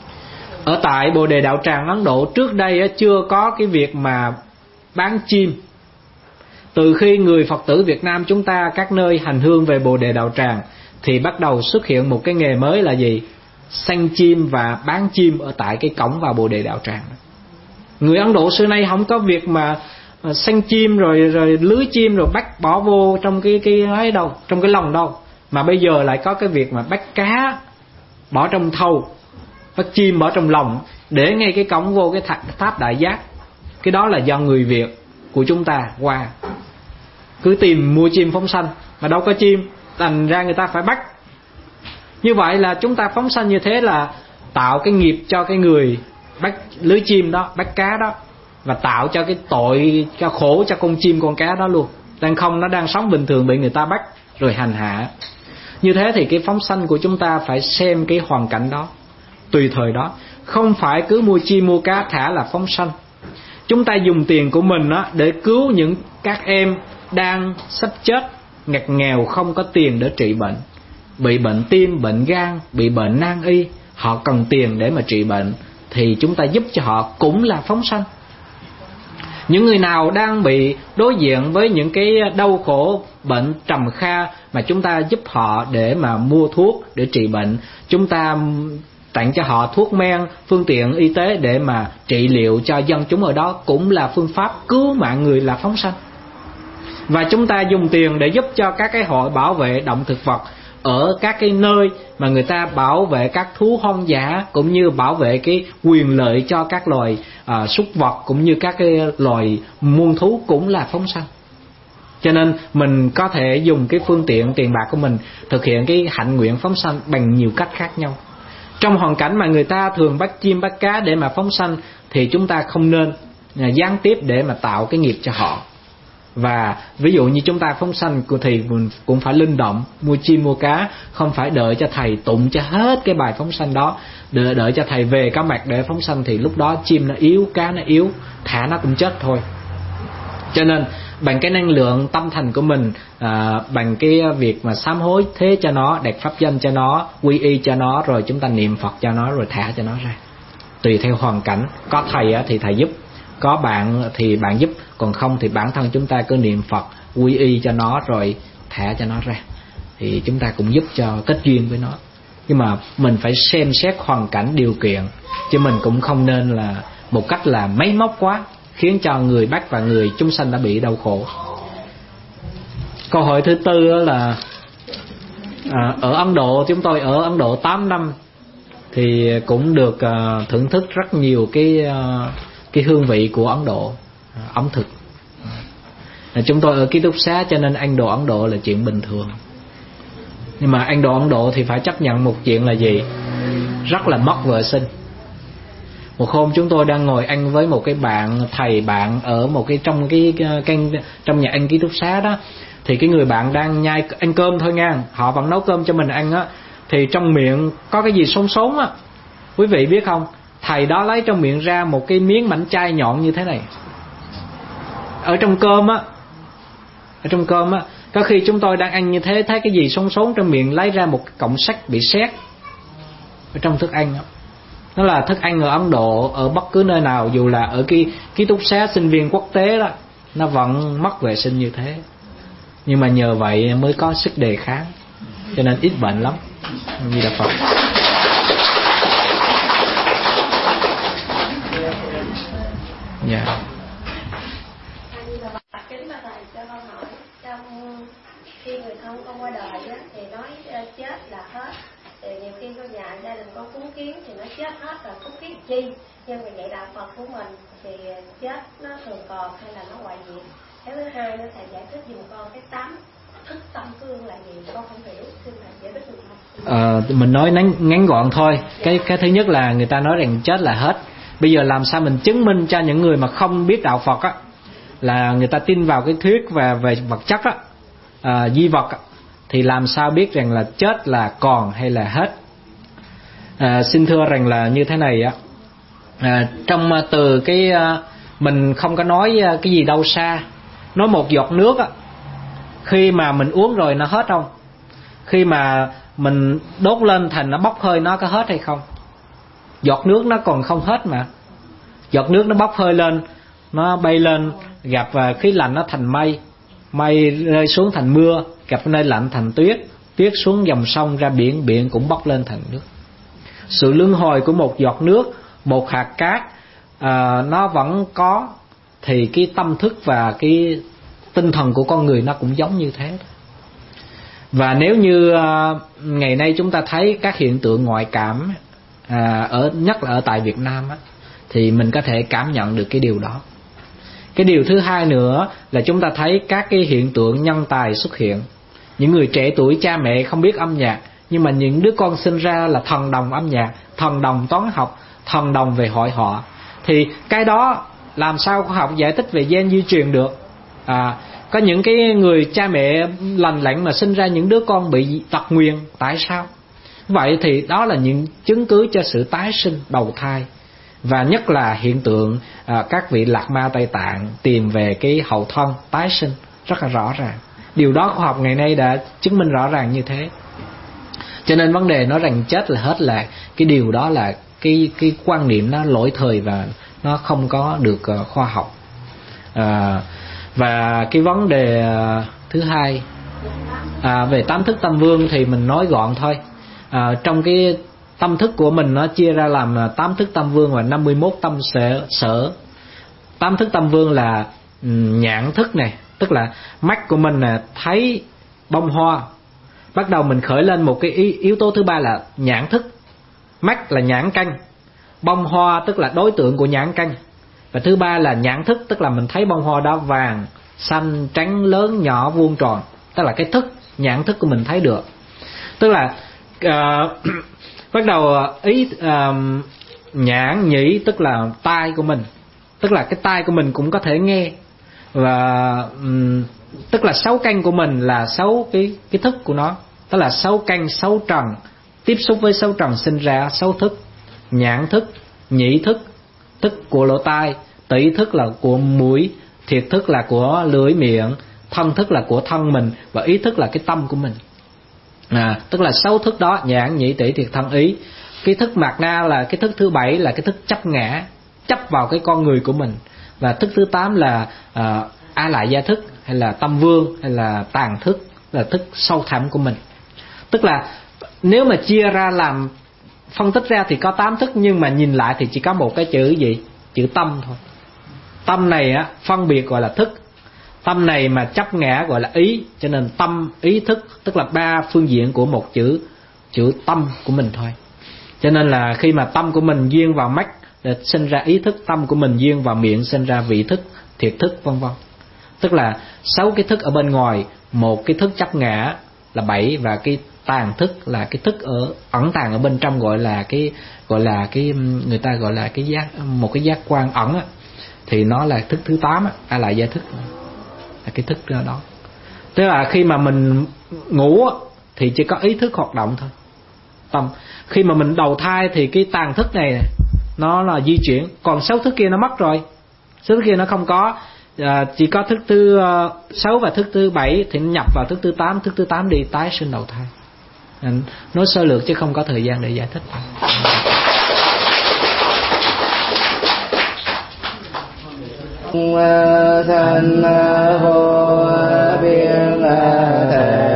Ở tại Bồ Đề Đạo Tràng Ấn Độ trước đây chưa có cái việc mà bán chim. Từ khi người Phật tử Việt Nam chúng ta các nơi hành hương về Bồ Đề Đạo Tràng thì bắt đầu xuất hiện một cái nghề mới là gì? Săn chim và bán chim ở tại cái cổng vào Bồ Đề Đạo Tràng. Người Ấn Độ xưa nay không có việc mà săn chim rồi lưới chim rồi bắt bỏ vô trong cái ấy đâu, trong cái lồng đâu, mà bây giờ lại có cái việc mà bắt cá bỏ trong thau, bắt chim bỏ trong lồng, để ngay cái cổng vô cái tháp Đại Giác. Cái đó là do người Việt của chúng ta qua cứ tìm mua chim phóng sanh mà đâu có chim, thành ra người ta phải bắt. Như vậy là chúng ta phóng sanh như thế là tạo cái nghiệp cho cái người bắt lưới chim đó, bắt cá đó, và tạo cho cái tội, cho khổ cho con chim con cá đó luôn. Đang không, nó đang sống bình thường bị người ta bắt rồi hành hạ. Như thế thì cái phóng sanh của chúng ta phải xem cái hoàn cảnh đó, tùy thời đó, không phải cứ mua chim mua cá thả là phóng sanh. Chúng ta dùng tiền của mình đó để cứu những các em đang sắp chết, ngặt nghèo, không có tiền để trị bệnh, bị bệnh tim, bệnh gan, bị bệnh nan y, họ cần tiền để mà trị bệnh, thì chúng ta giúp cho họ cũng là phóng sanh. Những người nào đang bị đối diện với những cái đau khổ, bệnh trầm kha, mà chúng ta giúp họ để mà mua thuốc để trị bệnh, chúng ta tặng cho họ thuốc men, phương tiện y tế để mà trị liệu cho dân chúng ở đó, cũng là phương pháp cứu mạng người, là phóng sanh. Và chúng ta dùng tiền để giúp cho các cái hội bảo vệ động thực vật ở các cái nơi mà người ta bảo vệ các thú hoang dã, cũng như bảo vệ cái quyền lợi cho các loài súc vật, cũng như các cái loài muôn thú, cũng là phóng sanh. Cho nên mình có thể dùng cái phương tiện tiền bạc của mình thực hiện cái hạnh nguyện phóng sanh bằng nhiều cách khác nhau. Trong hoàn cảnh mà người ta thường bắt chim bắt cá để mà phóng sanh, thì chúng ta không nên gián tiếp để mà tạo cái nghiệp cho họ. Và ví dụ như chúng ta phóng sanh thì mình cũng phải linh động, mua chim mua cá, không phải đợi cho thầy tụng cho hết cái bài phóng sanh đó, đợi cho thầy về cá mặt để phóng sanh, thì lúc đó chim nó yếu, cá nó yếu, thả nó cũng chết thôi. Cho nên bằng cái năng lượng tâm thành của mình, bằng cái việc mà sám hối thế cho nó, đặt pháp danh cho nó, quy y cho nó, rồi chúng ta niệm Phật cho nó, rồi thả cho nó ra. Tùy theo hoàn cảnh, có thầy thì thầy giúp, có bạn thì bạn giúp, còn không thì bản thân chúng ta cứ niệm Phật, quy y cho nó, rồi thả cho nó ra. Thì chúng ta cũng giúp cho kết duyên với nó. Nhưng mà mình phải xem xét hoàn cảnh điều kiện, chứ mình cũng không nên là một cách là máy móc quá, khiến cho người bác và người chúng sanh đã bị đau khổ. Câu hỏi thứ tư là ở Ấn Độ, chúng tôi ở Ấn Độ 8 năm thì cũng được thưởng thức rất nhiều cái hương vị của Ấn Độ, ẩm thực. Chúng tôi ở ký túc xá cho nên ăn đồ Ấn Độ là chuyện bình thường. Nhưng mà ăn đồ Ấn Độ thì phải chấp nhận một chuyện là gì? Rất là mất vệ sinh. Một hôm chúng tôi đang ngồi ăn với một cái thầy bạn ở một cái trong nhà ăn ký túc xá đó, thì cái người bạn đang ăn cơm thôi nha, họ vẫn nấu cơm cho mình ăn á, thì trong miệng có cái gì xốn xốn á. Quý vị biết không, thầy đó lấy trong miệng ra một cái miếng mảnh chai nhọn như thế này. Ở trong cơm á, có khi chúng tôi đang ăn như thế, thấy cái gì xốn xốn trong miệng, lấy ra một cọng sắt bị sét ở trong thức ăn đó. Nó là thức ăn ở Ấn Độ, ở bất cứ nơi nào, dù là ở ký túc xá sinh viên quốc tế đó, nó vẫn mất vệ sinh như thế. Nhưng mà nhờ vậy mới có sức đề kháng, cho nên ít bệnh lắm. Như Đà Phật. Dạ. Kính bạch thầy, cho con hỏi, trong khi người thân con qua đời á, thì nói chết là hết. Thì nhiều khi con nhà gia đình con cúng kiến thì nó chết hết rồi, cúng kiến chi? Nhưng mà vậy đạo Phật của mình thì chết nó thường còn hay là nó ngoại diện? Cái thứ hai nữa, thầy giải thích giùm con cái 8 thức tâm cương là gì? Con không hiểu, xin thầy giải thích giùm con. Mình nói ngắn gọn thôi. Cái thứ nhất là người ta nói rằng chết là hết. Bây giờ làm sao mình chứng minh cho những người mà không biết đạo Phật á, là người ta tin vào cái thuyết về vật chất á, di vật á, thì làm sao biết rằng là chết là còn hay là hết? Xin thưa rằng là như thế này á, trong từ cái mình không có nói cái gì đâu xa, nói một giọt nước á, khi mà mình uống rồi nó hết không? Khi mà mình đốt lên thành nó bốc hơi, nó có hết hay không? Giọt nước nó còn không hết mà. Giọt nước nó bốc hơi lên, nó bay lên, gặp khí lạnh nó thành mây, mây rơi xuống thành mưa, gặp nơi lạnh thành tuyết, tuyết xuống dòng sông ra biển, biển cũng bốc lên thành nước. Sự luân hồi của một giọt nước, một hạt cát, nó vẫn có, thì cái tâm thức và cái tinh thần của con người nó cũng giống như thế. Và nếu như ngày nay chúng ta thấy các hiện tượng ngoại cảm, nhất là ở tại Việt Nam á, thì mình có thể cảm nhận được cái điều đó. Cái điều thứ hai nữa là chúng ta thấy các cái hiện tượng nhân tài xuất hiện. Những người trẻ tuổi cha mẹ không biết âm nhạc, nhưng mà những đứa con sinh ra là thần đồng âm nhạc, thần đồng toán học, thần đồng về hội họa. Thì cái đó làm sao khoa học giải thích về gen di truyền được? Có những cái người cha mẹ lành lặn mà sinh ra những đứa con bị tật nguyền, tại sao? Vậy thì đó là những chứng cứ cho sự tái sinh đầu thai. Và nhất là hiện tượng các vị lạc ma Tây Tạng tìm về cái hậu thân tái sinh rất là rõ ràng. Điều đó khoa học ngày nay đã chứng minh rõ ràng như thế. Cho nên vấn đề nói rằng chết là hết là cái điều đó là cái quan niệm nó lỗi thời và nó không có được khoa học. Và cái vấn đề thứ hai về tám thức tâm vương thì mình nói gọn thôi. Trong cái tâm thức của mình nó chia ra làm 8 thức tâm vương và 51 tâm sở. 8 thức tâm vương là nhãn thức này, tức là mắt của mình là thấy bông hoa. Bắt đầu mình khởi lên một cái yếu tố thứ ba là nhãn thức. Mắt là nhãn căn, bông hoa tức là đối tượng của nhãn căn. Và thứ ba là nhãn thức, tức là mình thấy bông hoa đó vàng, xanh, trắng, lớn, nhỏ, vuông, tròn. Tức là cái thức, nhãn thức của mình thấy được. Tức là bắt đầu nhãn nhĩ tức là tai của mình, tức là cái tai của mình cũng có thể nghe. Và tức là 6 căn của mình là 6 cái thức của nó, tức là 6 căn 6 trần, tiếp xúc với 6 trần sinh ra 6 thức. Nhãn thức, nhĩ thức, thức của lỗ tai, tỷ thức là của mũi, thiệt thức là của lưỡi miệng, thân thức là của thân mình, và ý thức là cái tâm của mình. Tức là 6 thức đó, nhãn nhĩ tỷ thiệt thân ý. Cái thức mạt na là cái thức thứ 7 là cái thức chấp ngã, chấp vào cái con người của mình. Và thức thứ 8 là a lại gia thức, hay là tâm vương, hay là tàn thức, là thức sâu thẳm của mình. Tức là nếu mà chia ra làm phân tích ra thì có 8 thức, nhưng mà nhìn lại thì chỉ có một cái chữ gì? Chữ tâm thôi. Tâm này á phân biệt gọi là thức, tâm này mà chấp ngã gọi là ý. Cho nên tâm, ý, thức tức là 3 phương diện của một chữ tâm của mình thôi. Cho nên là khi mà tâm của mình duyên vào mắt để sinh ra ý thức, tâm của mình duyên vào miệng sinh ra vị thức, thiệt thức, vân vân. Tức là 6 cái thức ở bên ngoài, một cái thức chấp ngã là 7, và cái tàn thức là cái thức ẩn tàng ở bên trong, gọi là cái người ta gọi là cái giác, một cái giác quan ẩn á, thì nó là thức thứ 8 á, a lại gia thức là cái thức đó. Tức là khi mà mình ngủ á, thì chỉ có ý thức hoạt động thôi, tâm. Khi mà mình đầu thai thì cái tàn thức này nó là di chuyển, còn 6 thức kia nó mất rồi, 6 thức kia nó không có. Chỉ có thức thứ 6 và thức thứ 7 thì nó nhập vào thức thứ 8, thức thứ 8 đi tái sinh đầu thai. Nói sơ lược chứ không có thời gian để giải thích. Thân vô biên thể